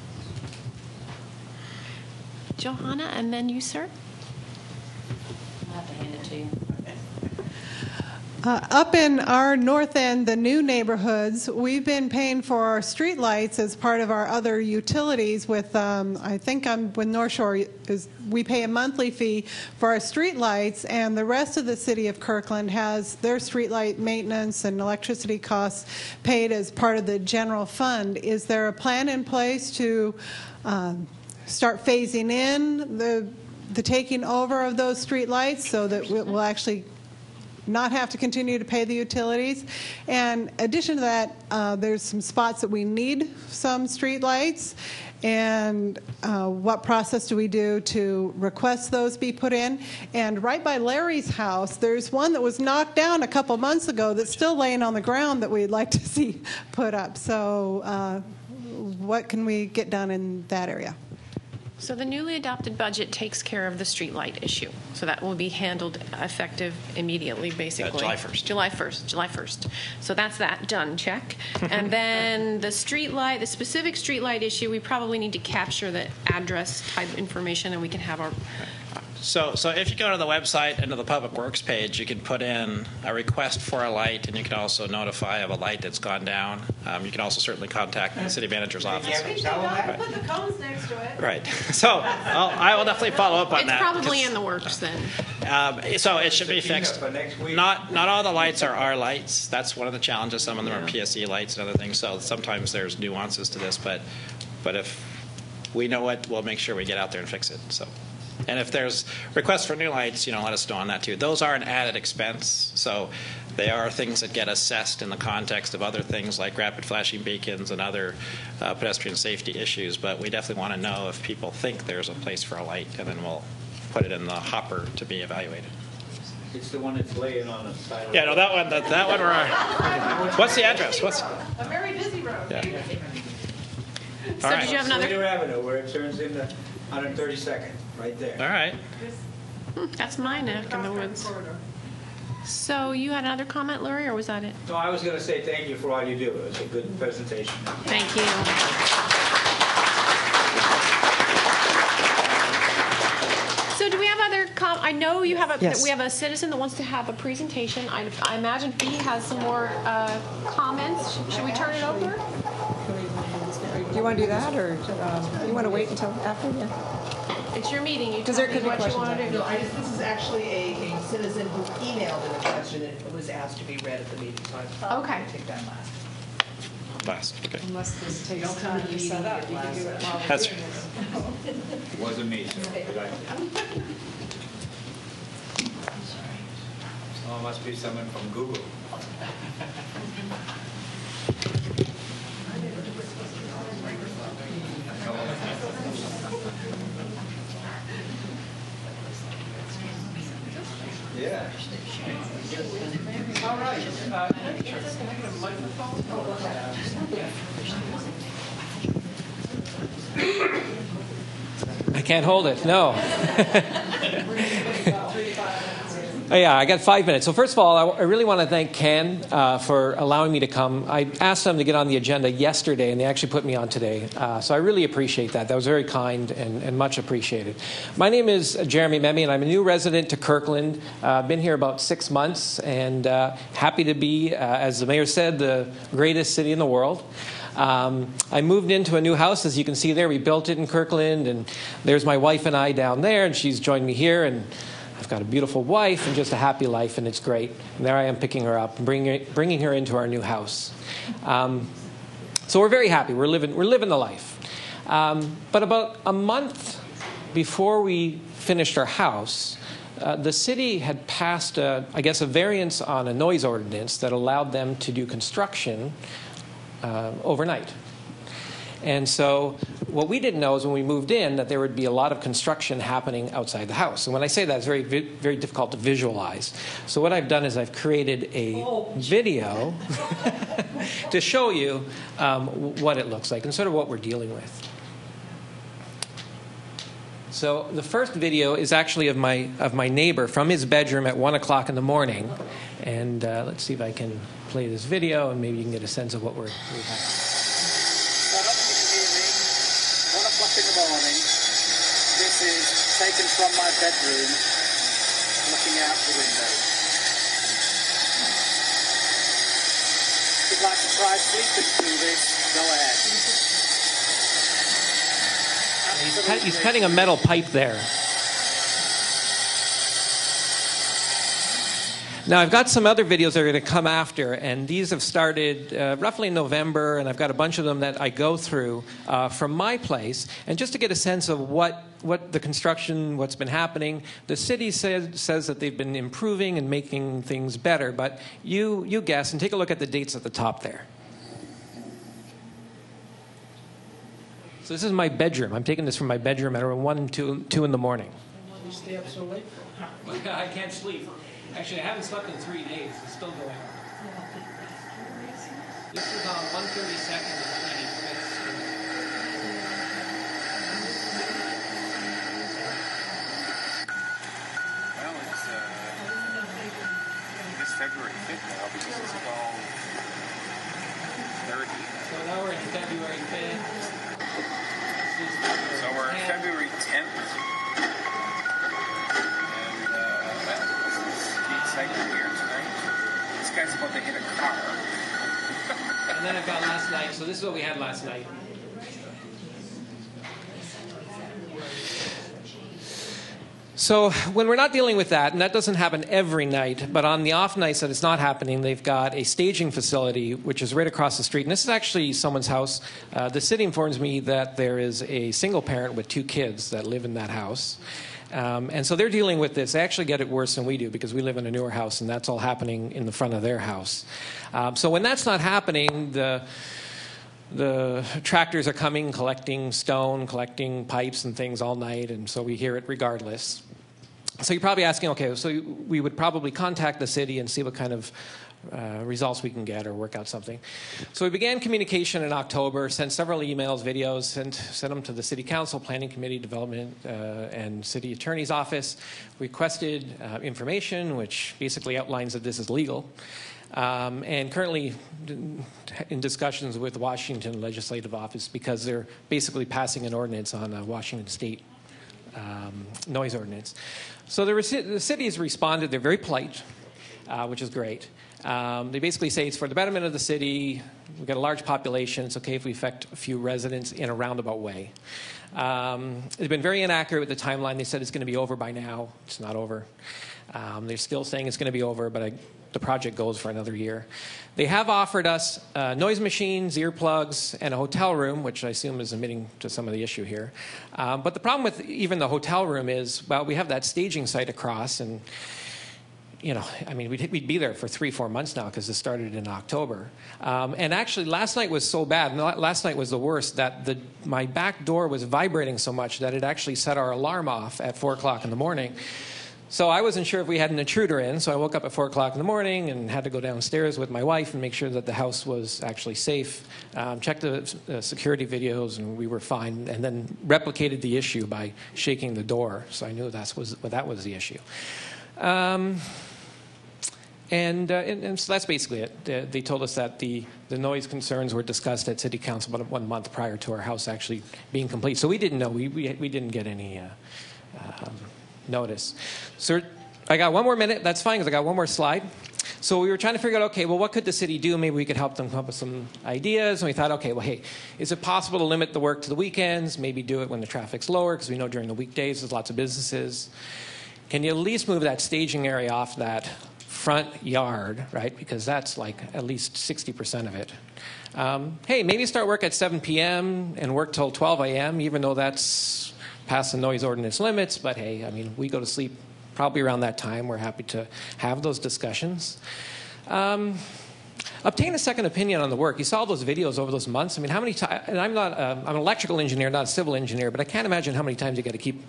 Johanna, and then you, sir. I'll have to hand it to you. Uh, up in our north end, the new neighborhoods, we've been paying for our street lights as part of our other utilities with, um, I think I'm with North Shore, is we pay a monthly fee for our street lights, and the rest of the city of Kirkland has their street light maintenance and electricity costs paid as part of the general fund. Is there a plan in place to um, start phasing in the, the taking over of those street lights so that we'll actually not have to continue to pay the utilities? And in addition to that, uh, there's some spots that we need some street lights. And uh, what process do we do to request those be put in? And right by Larry's house, there's one that was knocked down a couple months ago that's still laying on the ground that we'd like to see put up. So uh, what can we get done in that area? So the newly adopted budget takes care of the streetlight issue. So that will be handled effective immediately, basically. Uh, July first. July first. July first. So that's that. Done. Check. And then the streetlight, the specific streetlight issue, we probably need to capture the address type information, and we can have our... So, so if you go to the website and to the Public Works page, you can put in a request for a light, and you can also notify of a light that's gone down. Um, you can also certainly contact the city manager's office. Put the cones next to it. Right. So I'll, I will definitely follow up on it's that. It's probably in the works then. Um, so it should be fixed. Not not all the lights are our lights. That's one of the challenges. Some of them are P S E lights and other things. So sometimes there's nuances to this, but but if we know it, we'll make sure we get out there and fix it. So. And if there's requests for new lights, you know, let us know on that too. Those are an added expense, so they are things that get assessed in the context of other things like rapid flashing beacons and other uh, pedestrian safety issues. But we definitely want to know if people think there's a place for a light, and then we'll put it in the hopper to be evaluated. It's the one that's laying on the side of Yeah, no, that one, that, that one. We're, what's the address? What's? A very busy road. Yeah. So All right. did you have another? Slater Avenue, where it turns into one hundred thirty-second, right there. All right. Hmm, that's my neck in the woods. So you had another comment, Lori, or was that it? No, I was going to say thank you for all you do. It was a good presentation. Thank you. So do we have other com- I know you have a Yes. we have a citizen that wants to have a presentation. I, I imagine he has some more uh, comments. Should, should we turn it over? Do you want to do that, or um, you want to wait until after? Yeah. It's your meeting. You 'Cause tell there could me be what you questions want to after. do. No, I just, this is actually a, a citizen who emailed in a question and it was asked to be read at the meeting, so I thought Okay. we'd take that last. Last, okay. Unless this takes Don't come time to the to set meeting up, at you can do it last. while we're That's doing this. It wasn't me, sir. Oh, it must be someone from Google. Yeah. All right. Uh, can I get a microphone? I can't hold it, no. Oh, yeah, I got five minutes. So first of all, I, I really want to thank Ken uh, for allowing me to come. I asked them to get on the agenda yesterday, and they actually put me on today. Uh, so I really appreciate that. That was very kind and, and much appreciated. My name is Jeremy Memmi, and I'm a new resident to Kirkland. I've uh, been here about six months, and uh, happy to be, uh, as the mayor said, the greatest city in the world. Um, I moved into a new house, as you can see there. We built it in Kirkland, and there's my wife and I down there, and she's joined me here, and I've got a beautiful wife and just a happy life, and it's great. And there I am picking her up and bringing, bringing her into our new house. Um, so we're very happy. We're living, we're living the life. Um, but about a month before we finished our house, uh, the city had passed, a, I guess, a variance on a noise ordinance that allowed them to do construction uh, overnight. And so what we didn't know is when we moved in that there would be a lot of construction happening outside the house. And when I say that, it's very, very difficult to visualize. So what I've done is I've created a video to show you um, what it looks like and sort of what we're dealing with. So the first video is actually of my, of my neighbor from his bedroom at one o'clock in the morning. And uh, let's see if I can play this video, and maybe you can get a sense of what we're, we have. In the morning. This is taken from my bedroom, looking out the window. If you'd like to try sleeping through this, go ahead. He's, cut, he's cutting a metal pipe there. Now, I've got some other videos that are going to come after, and these have started uh, roughly in November, and I've got a bunch of them that I go through uh, from my place. And just to get a sense of what, what the construction, what's been happening, the city says, says that they've been improving and making things better, but you, you guess, and take a look at the dates at the top there. So this is my bedroom. I'm taking this from my bedroom at around one and two, two in the morning. You stay up so late for? I can't sleep. Actually, I haven't slept in three days. It's still going on. This is on one thirty-second and twenty-fifth. Well, it's, uh, it's February fifth now because it's about thirty. So now we're in February fifth. So we're in February tenth. Here tonight. This guy's about to hit a car. And then I've got last night. So this is what we had last night. So when we're not dealing with that, and that doesn't happen every night, but on the off nights that it's not happening, they've got a staging facility, which is right across the street. And this is actually someone's house. Uh, the city informs me that there is a single parent with two kids that live in that house. Um, and so they're dealing with this. They actually get it worse than we do because we live in a newer house, and that's all happening in the front of their house. Um, so when that's not happening, the the tractors are coming, collecting stone, collecting pipes and things all night, and so we hear it regardless. So you're probably asking, okay, so we would probably contact the city and see what kind of Uh, results we can get or work out something. So we began communication in October, sent several emails, videos, sent, sent them to the City Council, Planning Committee, Development, uh, and City Attorney's Office. Requested uh, information, which basically outlines that this is legal. Um, and currently in discussions with the Washington Legislative Office because they're basically passing an ordinance on a Washington State um, noise ordinance. So the, the city has responded. They're very polite. uh, which is great. Um, they basically say it's for the betterment of the city. We've got a large population. It's okay if we affect a few residents in a roundabout way. Um, they've been very inaccurate with the timeline. They said it's going to be over by now. It's not over. Um, they're still saying it's going to be over, but I, the project goes for another year. They have offered us uh, noise machines, earplugs, and a hotel room, which I assume is admitting to some of the issue here. Um, but the problem with even the hotel room is, well, we have that staging site across, and you know, I mean, we'd, we'd be there for three, four months now because it started in October. Um, and actually, last night was so bad, and last night was the worst, that the, my back door was vibrating so much that it actually set our alarm off at four o'clock in the morning. So I wasn't sure if we had an intruder in, so I woke up at four o'clock in the morning and had to go downstairs with my wife and make sure that the house was actually safe, um, checked the uh, security videos, and we were fine, and then replicated the issue by shaking the door. So I knew that was, well, that was the issue. Um, And, uh, and, and so that's basically it. They, they told us that the, the noise concerns were discussed at City Council about one month prior to our house actually being complete. So we didn't know. We, we, we didn't get any uh, um, notice. So I got one more minute. That's fine because I got one more slide. So we were trying to figure out, okay, well, what could the city do? Maybe we could help them come up with some ideas. And we thought, okay, well, hey, is it possible to limit the work to the weekends? Maybe do it when the traffic's lower because we know during the weekdays there's lots of businesses. Can you at least move that staging area off that front yard, right? Because that's like at least sixty percent of it. Um, hey, maybe start work at seven p.m. and work till twelve a.m., even though that's past the noise ordinance limits. But hey, I mean, we go to sleep probably around that time. We're happy to have those discussions. Um, obtain a second opinion on the work. You saw those videos over those months. I mean, how many times, and I'm not, uh, I'm an electrical engineer, not a civil engineer, but I can't imagine how many times you got to keep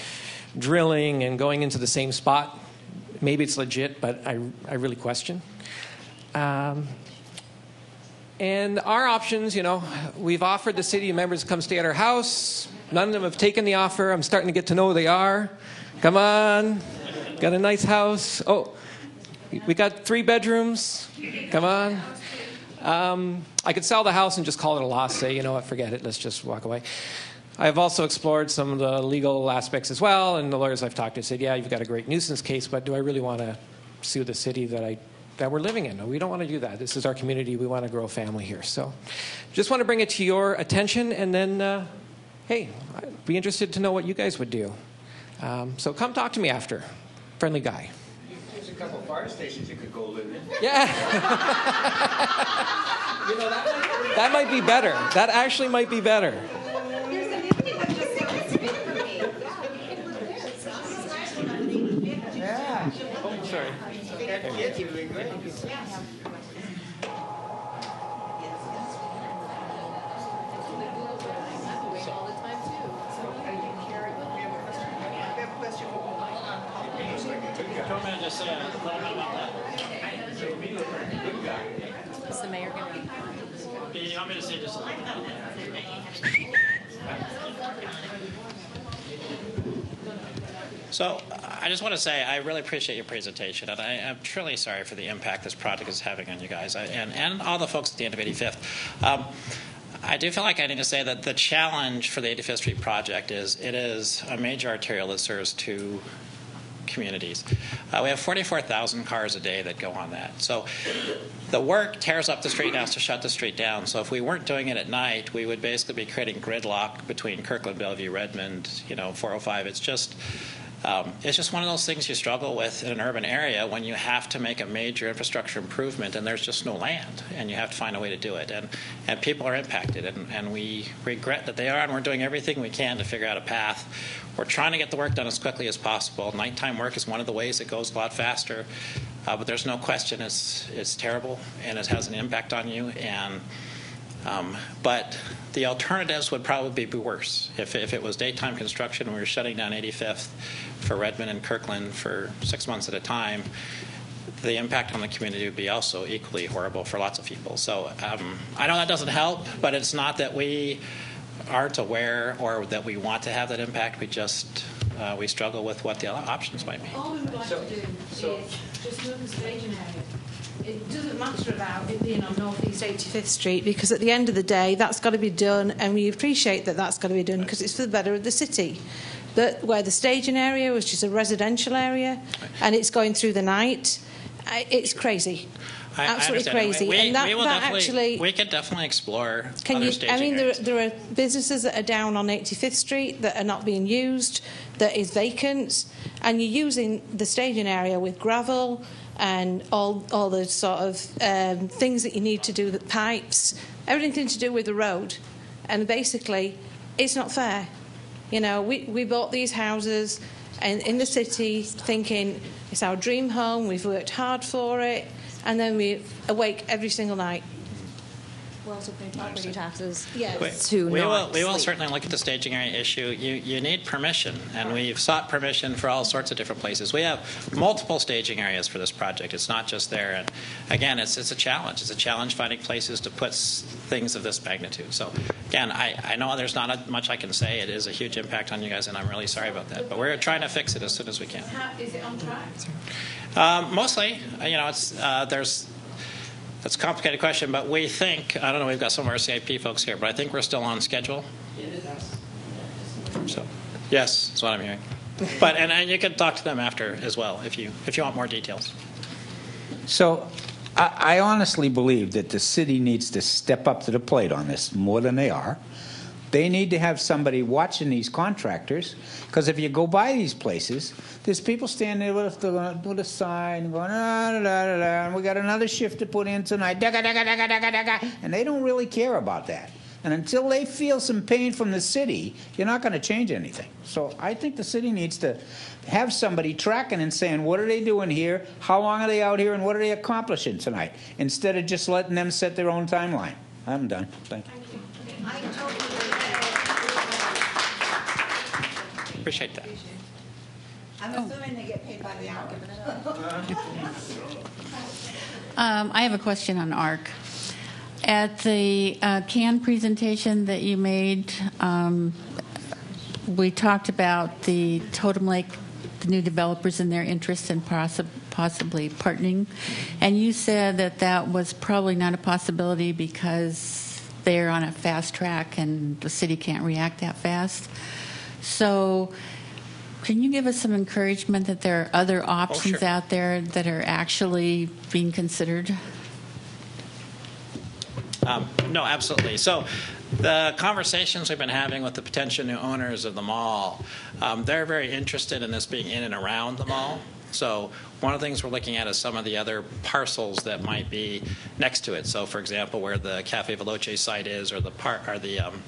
drilling and going into the same spot. Maybe it's legit, but I, I really question. Um, and our options, you know, we've offered the city members to come stay at our house. None of them have taken the offer. I'm starting to get to know who they are. Come on. Got a nice house. Oh, we got three bedrooms. Come on. Um, I could sell the house and just call it a loss. Say, you know what, forget it. Let's just walk away. I've also explored some of the legal aspects as well, and the lawyers I've talked to said, yeah, you've got a great nuisance case, but do I really want to sue the city that I that we're living in? No, we don't want to do that. This is our community. We want to grow a family here. So just want to bring it to your attention, and then, uh, hey, I'd be interested to know what you guys would do. Um, so come talk to me after. Friendly guy. There's a couple of fire stations you could go live in. Yeah. You know, that might, that might be better. That actually might be better. Oh, sorry. Kids would be great. What's the mayor going to do? You want me to say just a little bit? So I just want to say I really appreciate your presentation, and I am truly sorry for the impact this project is having on you guys I, and, and all the folks at the end of eighty-fifth. Um, I do feel like I need to say that the challenge for the eighty-fifth Street project is it is a major arterial that serves two communities. Uh, we have forty-four thousand cars a day that go on that. So the work tears up the street now to shut the street down. So if we weren't doing it at night, we would basically be creating gridlock between Kirkland, Bellevue, Redmond, you know, four oh five. It's just Um, it's just one of those things you struggle with in an urban area when you have to make a major infrastructure improvement and there's just no land and you have to find a way to do it. And, and people are impacted, and, and we regret that they are, and we're doing everything we can to figure out a path. We're trying to get the work done as quickly as possible. Nighttime work is one of the ways it goes a lot faster, uh, but there's no question it's, it's terrible and it has an impact on you. And Um, but the alternatives would probably be worse. If, if it was daytime construction and we were shutting down eighty-fifth for Redmond and Kirkland for six months at a time, the impact on the community would be also equally horrible for lots of people. So um, I know that doesn't help, but it's not that we aren't aware or that we want to have that impact. We just uh, we struggle with what the options might be. All we would like so, to do so, is just move the staging area. It doesn't matter about it being on North East eighty-fifth Street, because at the end of the day, that's got to be done, and we appreciate that that's got to be done because it's for the better of the city. But where the staging area was just a residential area, and it's going through the night, I, it's crazy. I, Absolutely I crazy. We, and that, we will that definitely, actually, we could definitely explore can other you, staging I mean, there, areas. there are businesses that are down on eighty-fifth Street that are not being used, that is vacant, and you're using the staging area with gravel and all all the sort of um, things that you need to do, the pipes, everything to do with the road. And basically, it's not fair. You know, we, we bought these houses in, in the city thinking it's our dream home, we've worked hard for it, and then we awake every single night. We also pay property taxes. Yes. We, To we not will, we will sleep. certainly look at the staging area issue. You, you need permission, and we've sought permission for all sorts of different places. We have multiple staging areas for this project. It's not just there. And again, it's, it's a challenge. It's a challenge finding places to put s- things of this magnitude. So again, I, I know there's not a, much I can say. It is a huge impact on you guys, and I'm really sorry about that. But we're trying to fix it as soon as we can. How, is it on track? Um, mostly, you know, it's uh, there's that's a complicated question, but we think, I don't know, we've got some of our C I P folks here, but I think we're still on schedule. So, yes, that's what I'm hearing. But and, and you can talk to them after as well if you if you want more details. So I, I honestly believe that the city needs to step up to the plate on this more than they are. They need to have somebody watching these contractors, because if you go by these places, there's people standing there with, the, with a sign going, ah, da, da, da, da, and we got another shift to put in tonight, da, da, da, da, da, da, da, da, and they don't really care about that. And until they feel some pain from the city, you're not going to change anything. So I think the city needs to have somebody tracking and saying, what are they doing here, how long are they out here, and what are they accomplishing tonight, instead of just letting them set their own timeline. I'm done. Thank you. I totally Appreciate that. I'm assuming they get paid by the hour. Um, I have a question on ARC. At the uh, CAN presentation that you made, um, we talked about the Totem Lake, the new developers and their interest in possi- possibly partnering. And you said that that was probably not a possibility because they're on a fast track and the city can't react that fast. So can you give us some encouragement that there are other options oh, sure. out there that are actually being considered? Um, no, absolutely. So the conversations we've been having with the potential new owners of the mall, um, they're very interested in this being in and around the mall. So one of the things we're looking at is some of the other parcels that might be next to it. So, for example, where the Cafe Veloce site is, or the par- or the um,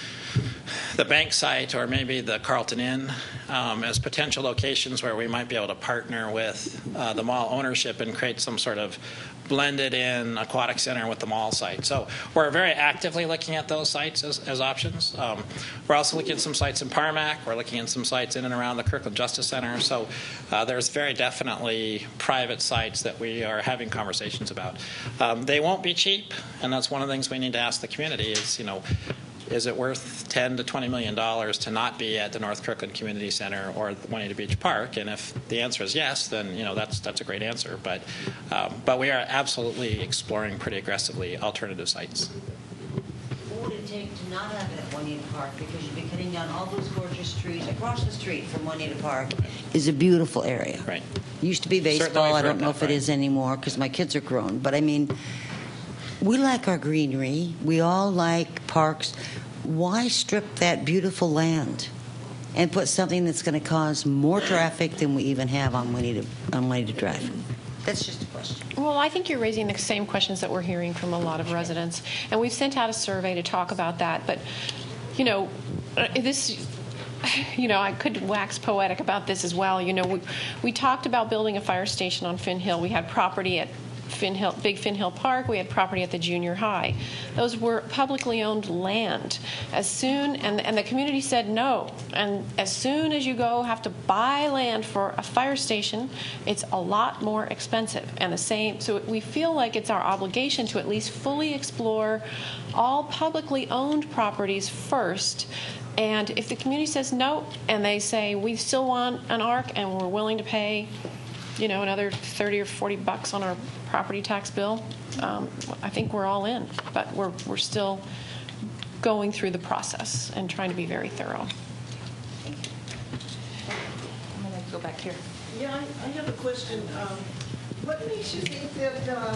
the bank site, or maybe the Carlton Inn, um, as potential locations where we might be able to partner with uh, the mall ownership and create some sort of blended in aquatic center with the mall site. So we're very actively looking at those sites as, as options. Um, we're also looking at some sites in Parmac. We're looking at some sites in and around the Kirkland Justice Center. So uh, there's very definitely private sites that we are having conversations about. Um, they won't be cheap, and that's one of the things we need to ask the community is, you know, is it worth ten to twenty million dollars to not be at the North Kirkland Community Center or Juanita Beach Park? And if the answer is yes, then you know that's that's a great answer. But um, but we are absolutely exploring pretty aggressively alternative sites. What would it take to not have it at Juanita Park? Because you'd be cutting down all those gorgeous trees across the street from Juanita Park. Is a beautiful area. Right. Used to be Certainly baseball. I heard don't know that, if right. it is anymore because my kids are grown. But I mean, we like our greenery. We all like parks. Why strip that beautiful land and put something that's going to cause more traffic than we even have on Juanita, on Juanita Drive? That's just a question. Well, I think you're raising the same questions that we're hearing from a lot of residents. And we've sent out a survey to talk about that. But, you know, this, you know, I could wax poetic about this as well. You know, we, we talked about building a fire station on Finn Hill. We had property at Finn Hill, Big Finn Hill Park. We had property at the junior high. Those were publicly owned land. As soon, and, and the community said no. And as soon as you go have to buy land for a fire station, it's a lot more expensive. And the same, so we feel like it's our obligation to at least fully explore all publicly owned properties first. And if the community says no, and they say we still want an ARC and we're willing to pay, you know, another thirty or forty bucks on our property tax bill, um, I think we're all in. But we're we're still going through the process and trying to be very thorough. I'm going to go back here. Yeah, I, I have a question. Um, What makes you think that uh,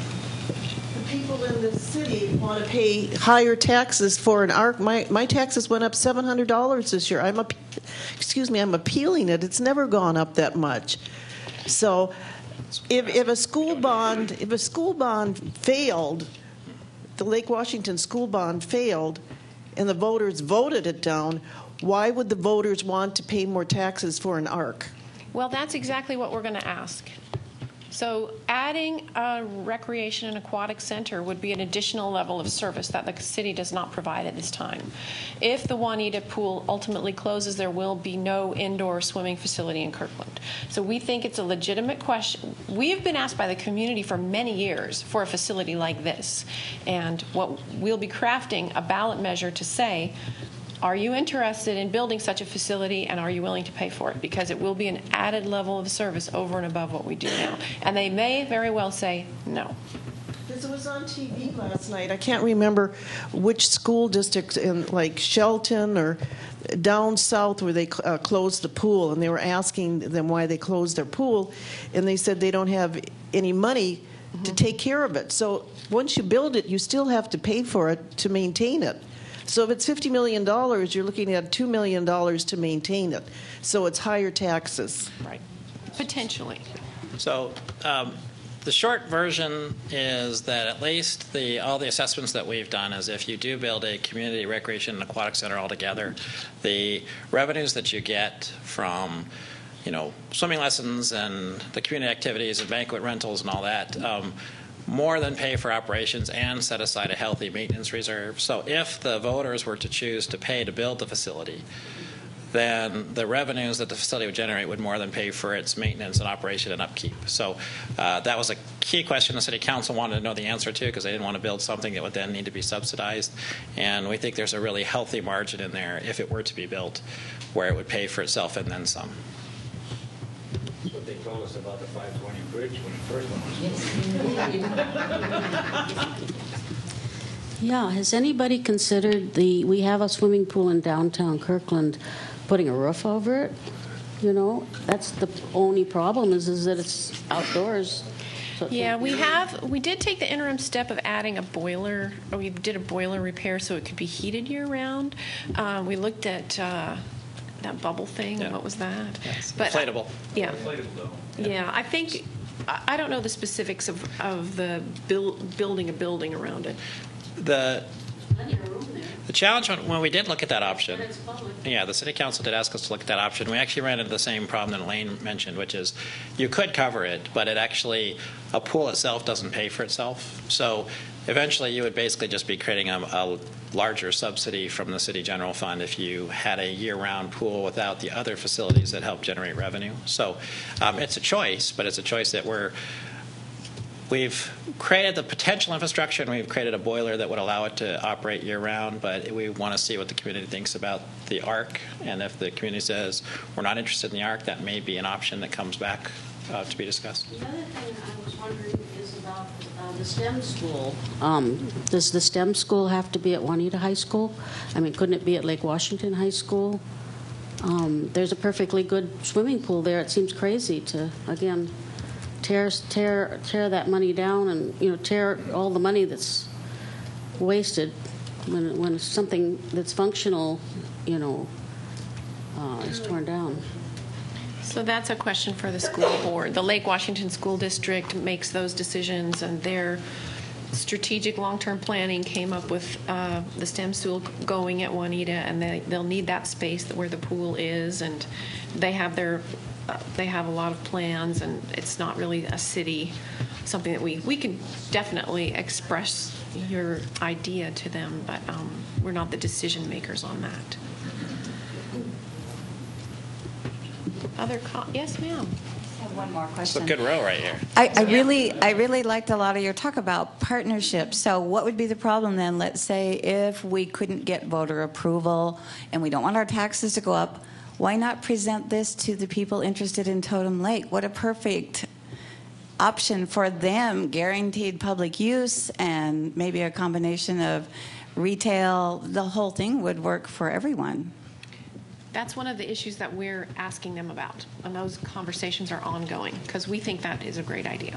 the people in the city want to pay higher taxes for an ARC? My my taxes went up seven hundred dollars this year. I'm up, excuse me, I'm appealing it. It's never gone up that much. So, if if a school bond if a school bond failed, the Lake Washington school bond failed, and the voters voted it down, why would the voters want to pay more taxes for an ARC? Well, that's exactly what we're going to ask. So adding a recreation and aquatic center would be an additional level of service that the city does not provide at this time. If the Juanita pool ultimately closes, there will be no indoor swimming facility in Kirkland. So we think it's a legitimate question. We have been asked by the community for many years for a facility like this. And what we'll be crafting a ballot measure to say, are you interested in building such a facility, and are you willing to pay for it? Because it will be an added level of service over and above what we do now. And they may very well say no. Because it was on T V last night. I can't remember which school district in like Shelton or down south where they uh, closed the pool, and they were asking them why they closed their pool, and they said they don't have any money mm-hmm. to take care of it. So once you build it, you still have to pay for it to maintain it. So if it's fifty million dollars, you're looking at two million dollars to maintain it. So it's higher taxes. Right. Potentially. So um, the short version is that at least the all the assessments that we've done is if you do build a community recreation and aquatic center altogether, the revenues that you get from you know swimming lessons and the community activities and banquet rentals and all that um, more than pay for operations and set aside a healthy maintenance reserve. So if the voters were to choose to pay to build the facility, then the revenues that the facility would generate would more than pay for its maintenance and operation and upkeep. So uh, that was a key question the City Council wanted to know the answer to, because they didn't want to build something that would then need to be subsidized. And we think there's a really healthy margin in there if it were to be built where it would pay for itself and then some. That's what they told us about the five twenty bridge when the first one was. Yeah, has anybody considered the, we have a swimming pool in downtown Kirkland, putting a roof over it? You know, that's the only problem is, is that it's outdoors. So it Yeah, can't we be- have, we did take the interim step of adding a boiler, or we did a boiler repair so it could be heated year-round. Uh, we looked at uh, that bubble thing, Yeah. what was that? Yes. But, Inflatable. Yeah. Inflatable, though. Yeah, I think, I I don't know the specifics of, of the build, building a building around it. The the challenge when, when we did look at that option, yeah, the City Council did ask us to look at that option. We actually ran into the same problem that Elaine mentioned, which is you could cover it, but it actually, a pool itself doesn't pay for itself. So eventually you would basically just be creating a, a larger subsidy from the City General Fund if you had a year-round pool without the other facilities that help generate revenue. So um, it's a choice, but it's a choice that we're We've created the potential infrastructure, and we've created a boiler that would allow it to operate year-round, but we want to see what the community thinks about the ARC, and if the community says we're not interested in the ARC, that may be an option that comes back uh, to be discussed. The other thing I was wondering is about uh, the STEM school. Um, does the STEM school have to be at Juanita High School? I mean, couldn't it be at Lake Washington High School? Um, there's a perfectly good swimming pool there. It seems crazy to, again, tear tear tear that money down, and you know tear all the money that's wasted when when something that's functional, you know, uh, is torn down. So that's a question for the school board. The Lake Washington School District makes those decisions, and their strategic long-term planning came up with uh, the STEM school going at Juanita, and they, they'll need that space where the pool is, and they have their uh, they have a lot of plans, and it's not really a city something that we we can definitely express your idea to them, but um, we're not the decision makers on that. Other co- yes, ma'am. I have one more It's a question. good row right here. I, I really, I really liked a lot of your talk about partnerships. So, what would be the problem then? Let's say if we couldn't get voter approval and we don't want our taxes to go up, why not present this to the people interested in Totem Lake? What a perfect option for them, guaranteed public use, and maybe a combination of retail. The whole thing would work for everyone. That's one of the issues that we're asking them about, and those conversations are ongoing because we think that is a great idea.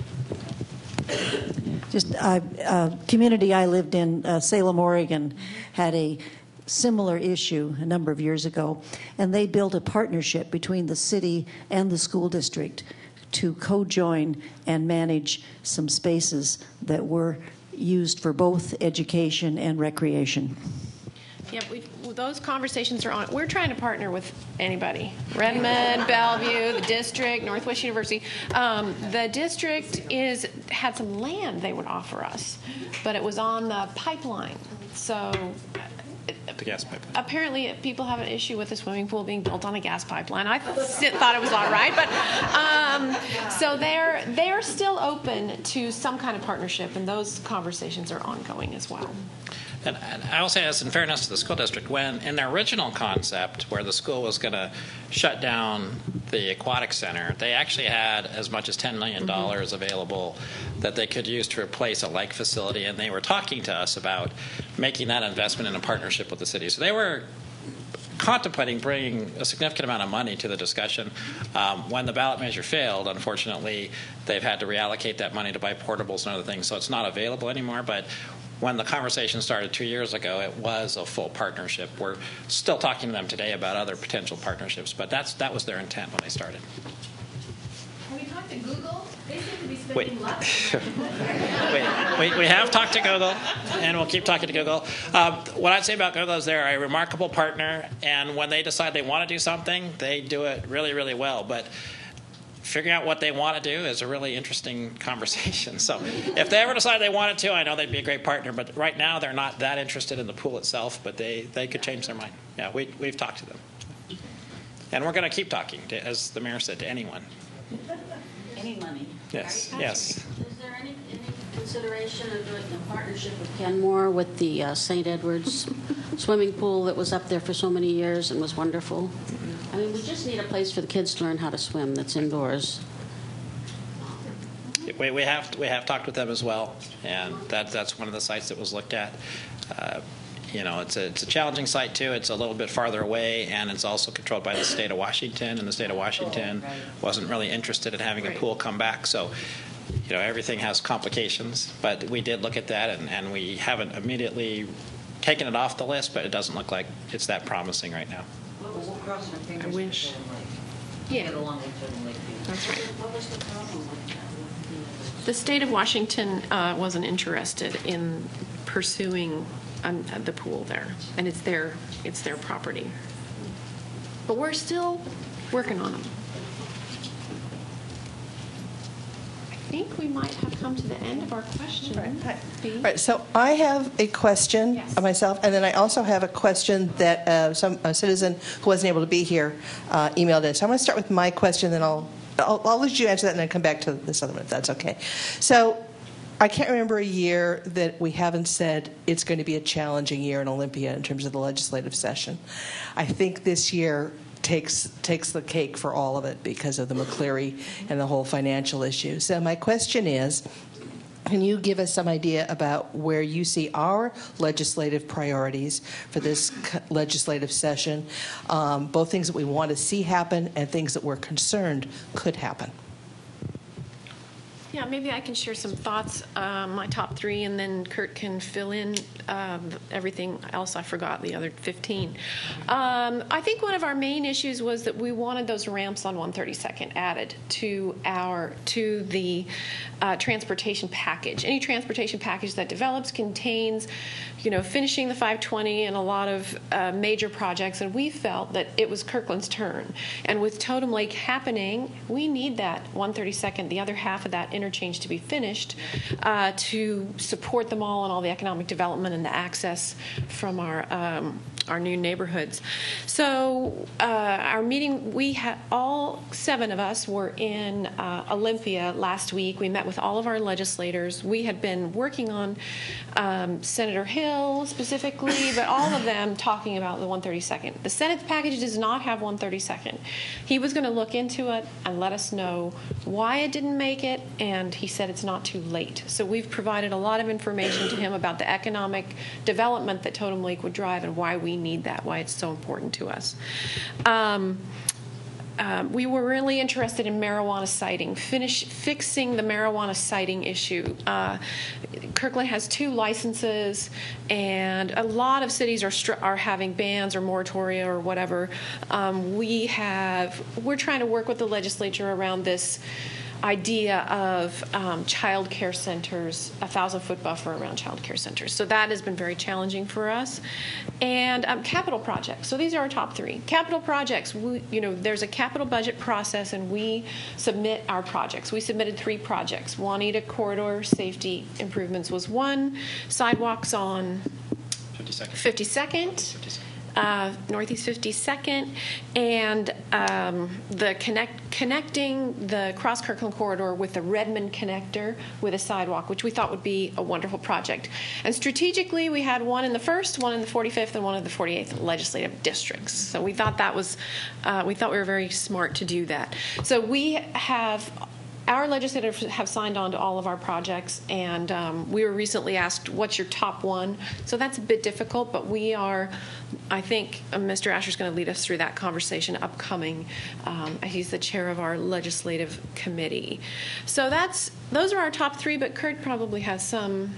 Just uh, uh, community I lived in, uh, Salem, Oregon, had a similar issue a number of years ago, and they built a partnership between the city and the school district to co-join and manage some spaces that were used for both education and recreation. Yeah, we've, well, those conversations are on. We're trying to partner with anybody. Redmond, Bellevue, the district, Northwest University. Um, the district is had some land they would offer us, but it was on the pipeline. So The gas pipeline. apparently people have an issue with the swimming pool being built on a gas pipeline. I th- thought it was all right, but um, so they're they're still open to some kind of partnership, and those conversations are ongoing as well. And, and I will say this in fairness to the school district, when in their original concept where the school was going to shut down the aquatic center, they actually had as much as ten million dollars mm-hmm. available that they could use to replace a lake facility, and they were talking to us about making that investment in a partnership with the city. So they were contemplating bringing a significant amount of money to the discussion. Um, when the ballot measure failed, unfortunately, they've had to reallocate that money to buy portables and other things, so it's not available anymore. But when the conversation started two years ago, it was a full partnership. We're still talking to them today about other potential partnerships, but that's that was their intent when they started. Can we talk to Google? They seem to be spending Wait. lots of we, we, we have talked to Google, and we'll keep talking to Google. Um, what I'd say about Google is they're a remarkable partner, and when they decide they want to do something, they do it really, really well. But figuring out what they want to do is a really interesting conversation. So if they ever decide they wanted to, I know they'd be a great partner. But right now, they're not that interested in the pool itself, but they, they could change their mind. Yeah, we, we've talked to them. And we're going to keep talking, to, as the mayor said, to anyone. Any money. Yes, yes. Is there any, any consideration of doing a partnership with Kenmore with the uh, Saint Edward's swimming pool that was up there for so many years and was wonderful? I mean, we just need a place for the kids to learn how to swim that's indoors. We, we have we have talked with them as well, and that that's one of the sites that was looked at. Uh, you know, it's a it's a challenging site too. It's a little bit farther away, and it's also controlled by the state of Washington, and the state of Washington wasn't really interested in having a pool come back. So, you know, everything has complications. But we did look at that, and, and we haven't immediately taken it off the list. But it doesn't look like it's that promising right now. I wish. Yeah. That's right. What was the problem with that? The state of Washington uh, wasn't interested in pursuing um, the pool there, and it's their it's their property. But we're still working on them. I think we might have come to the end of our questions. Right. Right. So I have a question yes. myself, and then I also have a question that uh, some a citizen who wasn't able to be here uh, emailed in. So I'm going to start with my question, then I'll, I'll I'll let you answer that, and then come back to this other one if that's okay. So I can't remember a year that we haven't said it's going to be a challenging year in Olympia in terms of the legislative session. I think this year takes takes the cake for all of it because of the McCleary and the whole financial issue. So my question is, can you give us some idea about where you see our legislative priorities for this legislative session, um, both things that we want to see happen and things that we're concerned could happen? Yeah, maybe I can share some thoughts, uh, my top three, and then Kurt can fill in uh, everything else I forgot, the other fifteen. Um, I think one of our main issues was that we wanted those ramps on one thirty-second added to our to the uh, transportation package. Any transportation package that develops contains, you know, finishing the five twenty and a lot of uh, major projects, and we felt that it was Kirkland's turn. And with Totem Lake happening, we need that one thirty-second, the other half of that interchange to be finished uh, to support them all and all the economic development and the access from our um, our new neighborhoods. So uh, our meeting, we had all seven of us were in uh, Olympia last week. We met with all of our legislators. We had been working on um, Senator Hill specifically, but all of them talking about the one thirty-second. The Senate package does not have one thirty-second. He was going to look into it and let us know why it didn't make it, and he said it's not too late. So we've provided a lot of information to him about the economic development that Totem Lake would drive and why we need that, why it's so important to us. Um, Um, we were really interested in marijuana siting, finish fixing the marijuana siting issue. Uh, Kirkland has two licenses, and a lot of cities are str- are having bans or moratoria or whatever. Um, we have we're trying to work with the legislature around this idea of um, child care centers, a thousand foot buffer around child care centers. So that has been very challenging for us. And um, capital projects. So these are our top three. Capital projects, we, you know, there's a capital budget process and we submit our projects. We submitted three projects. Juanita Corridor Safety Improvements was one. Sidewalks on fifty-second. fifty-second. Uh, Northeast fifty-second, and um, the connect connecting the Cross Kirkland corridor with the Redmond connector with a sidewalk, which we thought would be a wonderful project. And strategically, we had one in the first, one in the forty-fifth, and one in the forty-eighth legislative districts. So we thought that was, uh, we thought we were very smart to do that. So we have. Our legislators have signed on to all of our projects, and um, we were recently asked, what's your top one? So that's a bit difficult, but we are, I think uh, Mister Asher's going to lead us through that conversation upcoming. Um, he's the chair of our legislative committee. So that's those are our top three, but Kurt probably has some.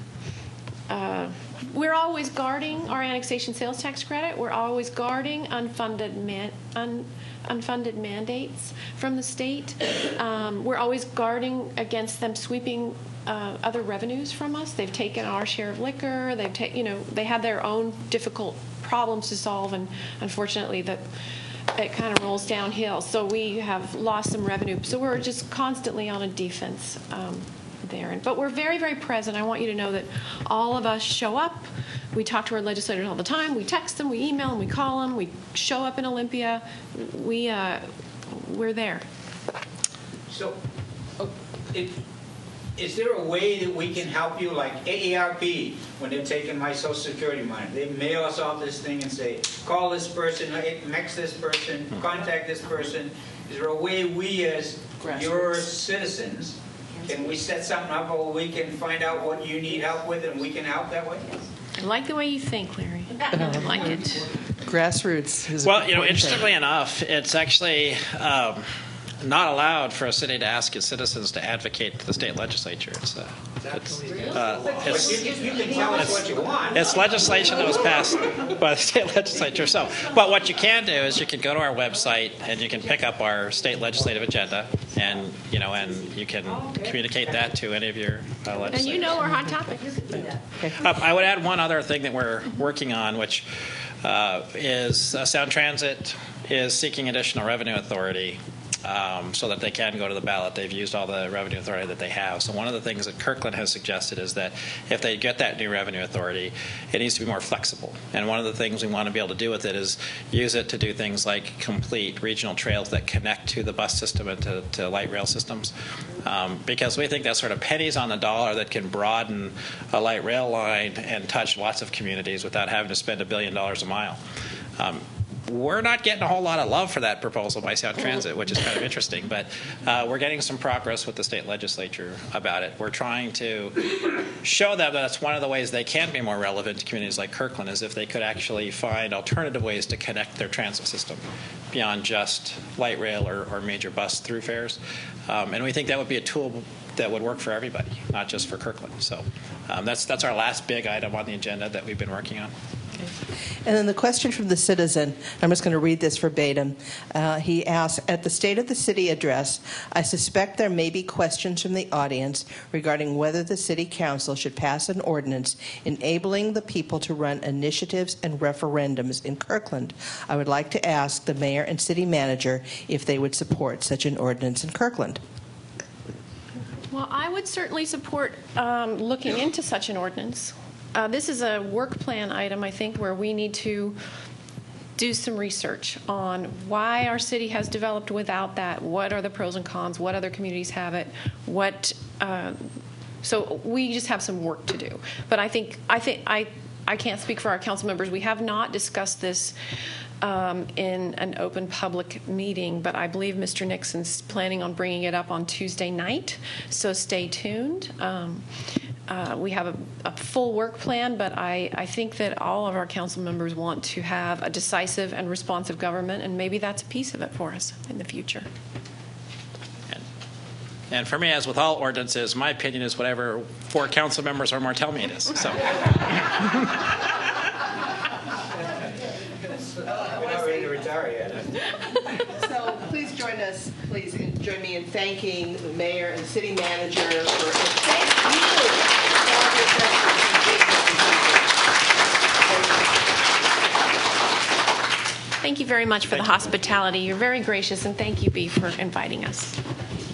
Uh, we're always guarding our annexation sales tax credit. We're always guarding unfunded man, un, unfunded mandates from the state. Um, we're always guarding against them sweeping uh, other revenues from us. They've taken our share of liquor. They've ta- you know, they have their own difficult problems to solve, and unfortunately, that it kind of rolls downhill. So we have lost some revenue. So we're just constantly on a defense. Um, There. But we're very, very present. I want you to know that all of us show up. We talk to our legislators all the time. We text them, we email them, we call them. We show up in Olympia. We, uh, we're there. So, uh, it, is there a way that we can help you, like A A R P, when they're taking my Social Security money? They mail us all this thing and say, call this person, next this person, contact this person. Is there a way we as your citizens, can we set something up where we can find out what you need help with and we can help that way? I like the way you think, Larry. I like it. Grassroots is well, you know, interestingly enough, it's actually um, not allowed for a city to ask its citizens to advocate to the state legislature. It's, uh, it's, uh, it's, you, you can tell us what you want. It's legislation that was passed by the state legislature. So, but what you can do is you can go to our website and you can pick up our state legislative agenda, and you know, and you can communicate that to any of your uh, legislators. And you know our hot topics. Uh, I would add one other thing that we're working on, which uh, is uh, Sound Transit is seeking additional revenue authority. Um, so that they can go to the ballot. They've used all the revenue authority that they have. So one of the things that Kirkland has suggested is that if they get that new revenue authority, it needs to be more flexible. And one of the things we want to be able to do with it is use it to do things like complete regional trails that connect to the bus system and to, to light rail systems. Um, because we think that's sort of pennies on the dollar that can broaden a light rail line and touch lots of communities without having to spend a billion dollars a mile. Um, We're not getting a whole lot of love for that proposal by Sound Transit, which is kind of interesting, but uh, we're getting some progress with the state legislature about it. We're trying to show them that that's one of the ways they can be more relevant to communities like Kirkland, is if they could actually find alternative ways to connect their transit system beyond just light rail or, or major bus through fares. Um, and we think that would be a tool that would work for everybody, not just for Kirkland. So um, that's that's our last big item on the agenda that we've been working on. And then the question from the citizen, I'm just going to read this verbatim. Uh, he asks, at the State of the City address, I suspect there may be questions from the audience regarding whether the City Council should pass an ordinance enabling the people to run initiatives and referendums in Kirkland. I would like to ask the Mayor and City Manager if they would support such an ordinance in Kirkland. Well, I would certainly support um, looking into such an ordinance. Uh, this is a work plan item, I think, where we need to do some research on why our city has developed without that. What are the pros and cons? What other communities have it? What? Uh, so we just have some work to do. But I think I think I I can't speak for our council members. We have not discussed this um, in an open public meeting, but I believe Mister Nixon's planning on bringing it up on Tuesday night. So stay tuned. Um, uh, we have a, a full work plan, but I, I think that all of our council members want to have a decisive and responsive government, and maybe that's a piece of it for us in the future. And for me, as with all ordinances, my opinion is whatever four council members or more tell me it is. So. We're not ready to retire yet. So please join us, please join me in thanking the mayor and city manager for, and thank you for all your Thank you very much for the hospitality. You're very gracious, and thank you, Bea, for inviting us.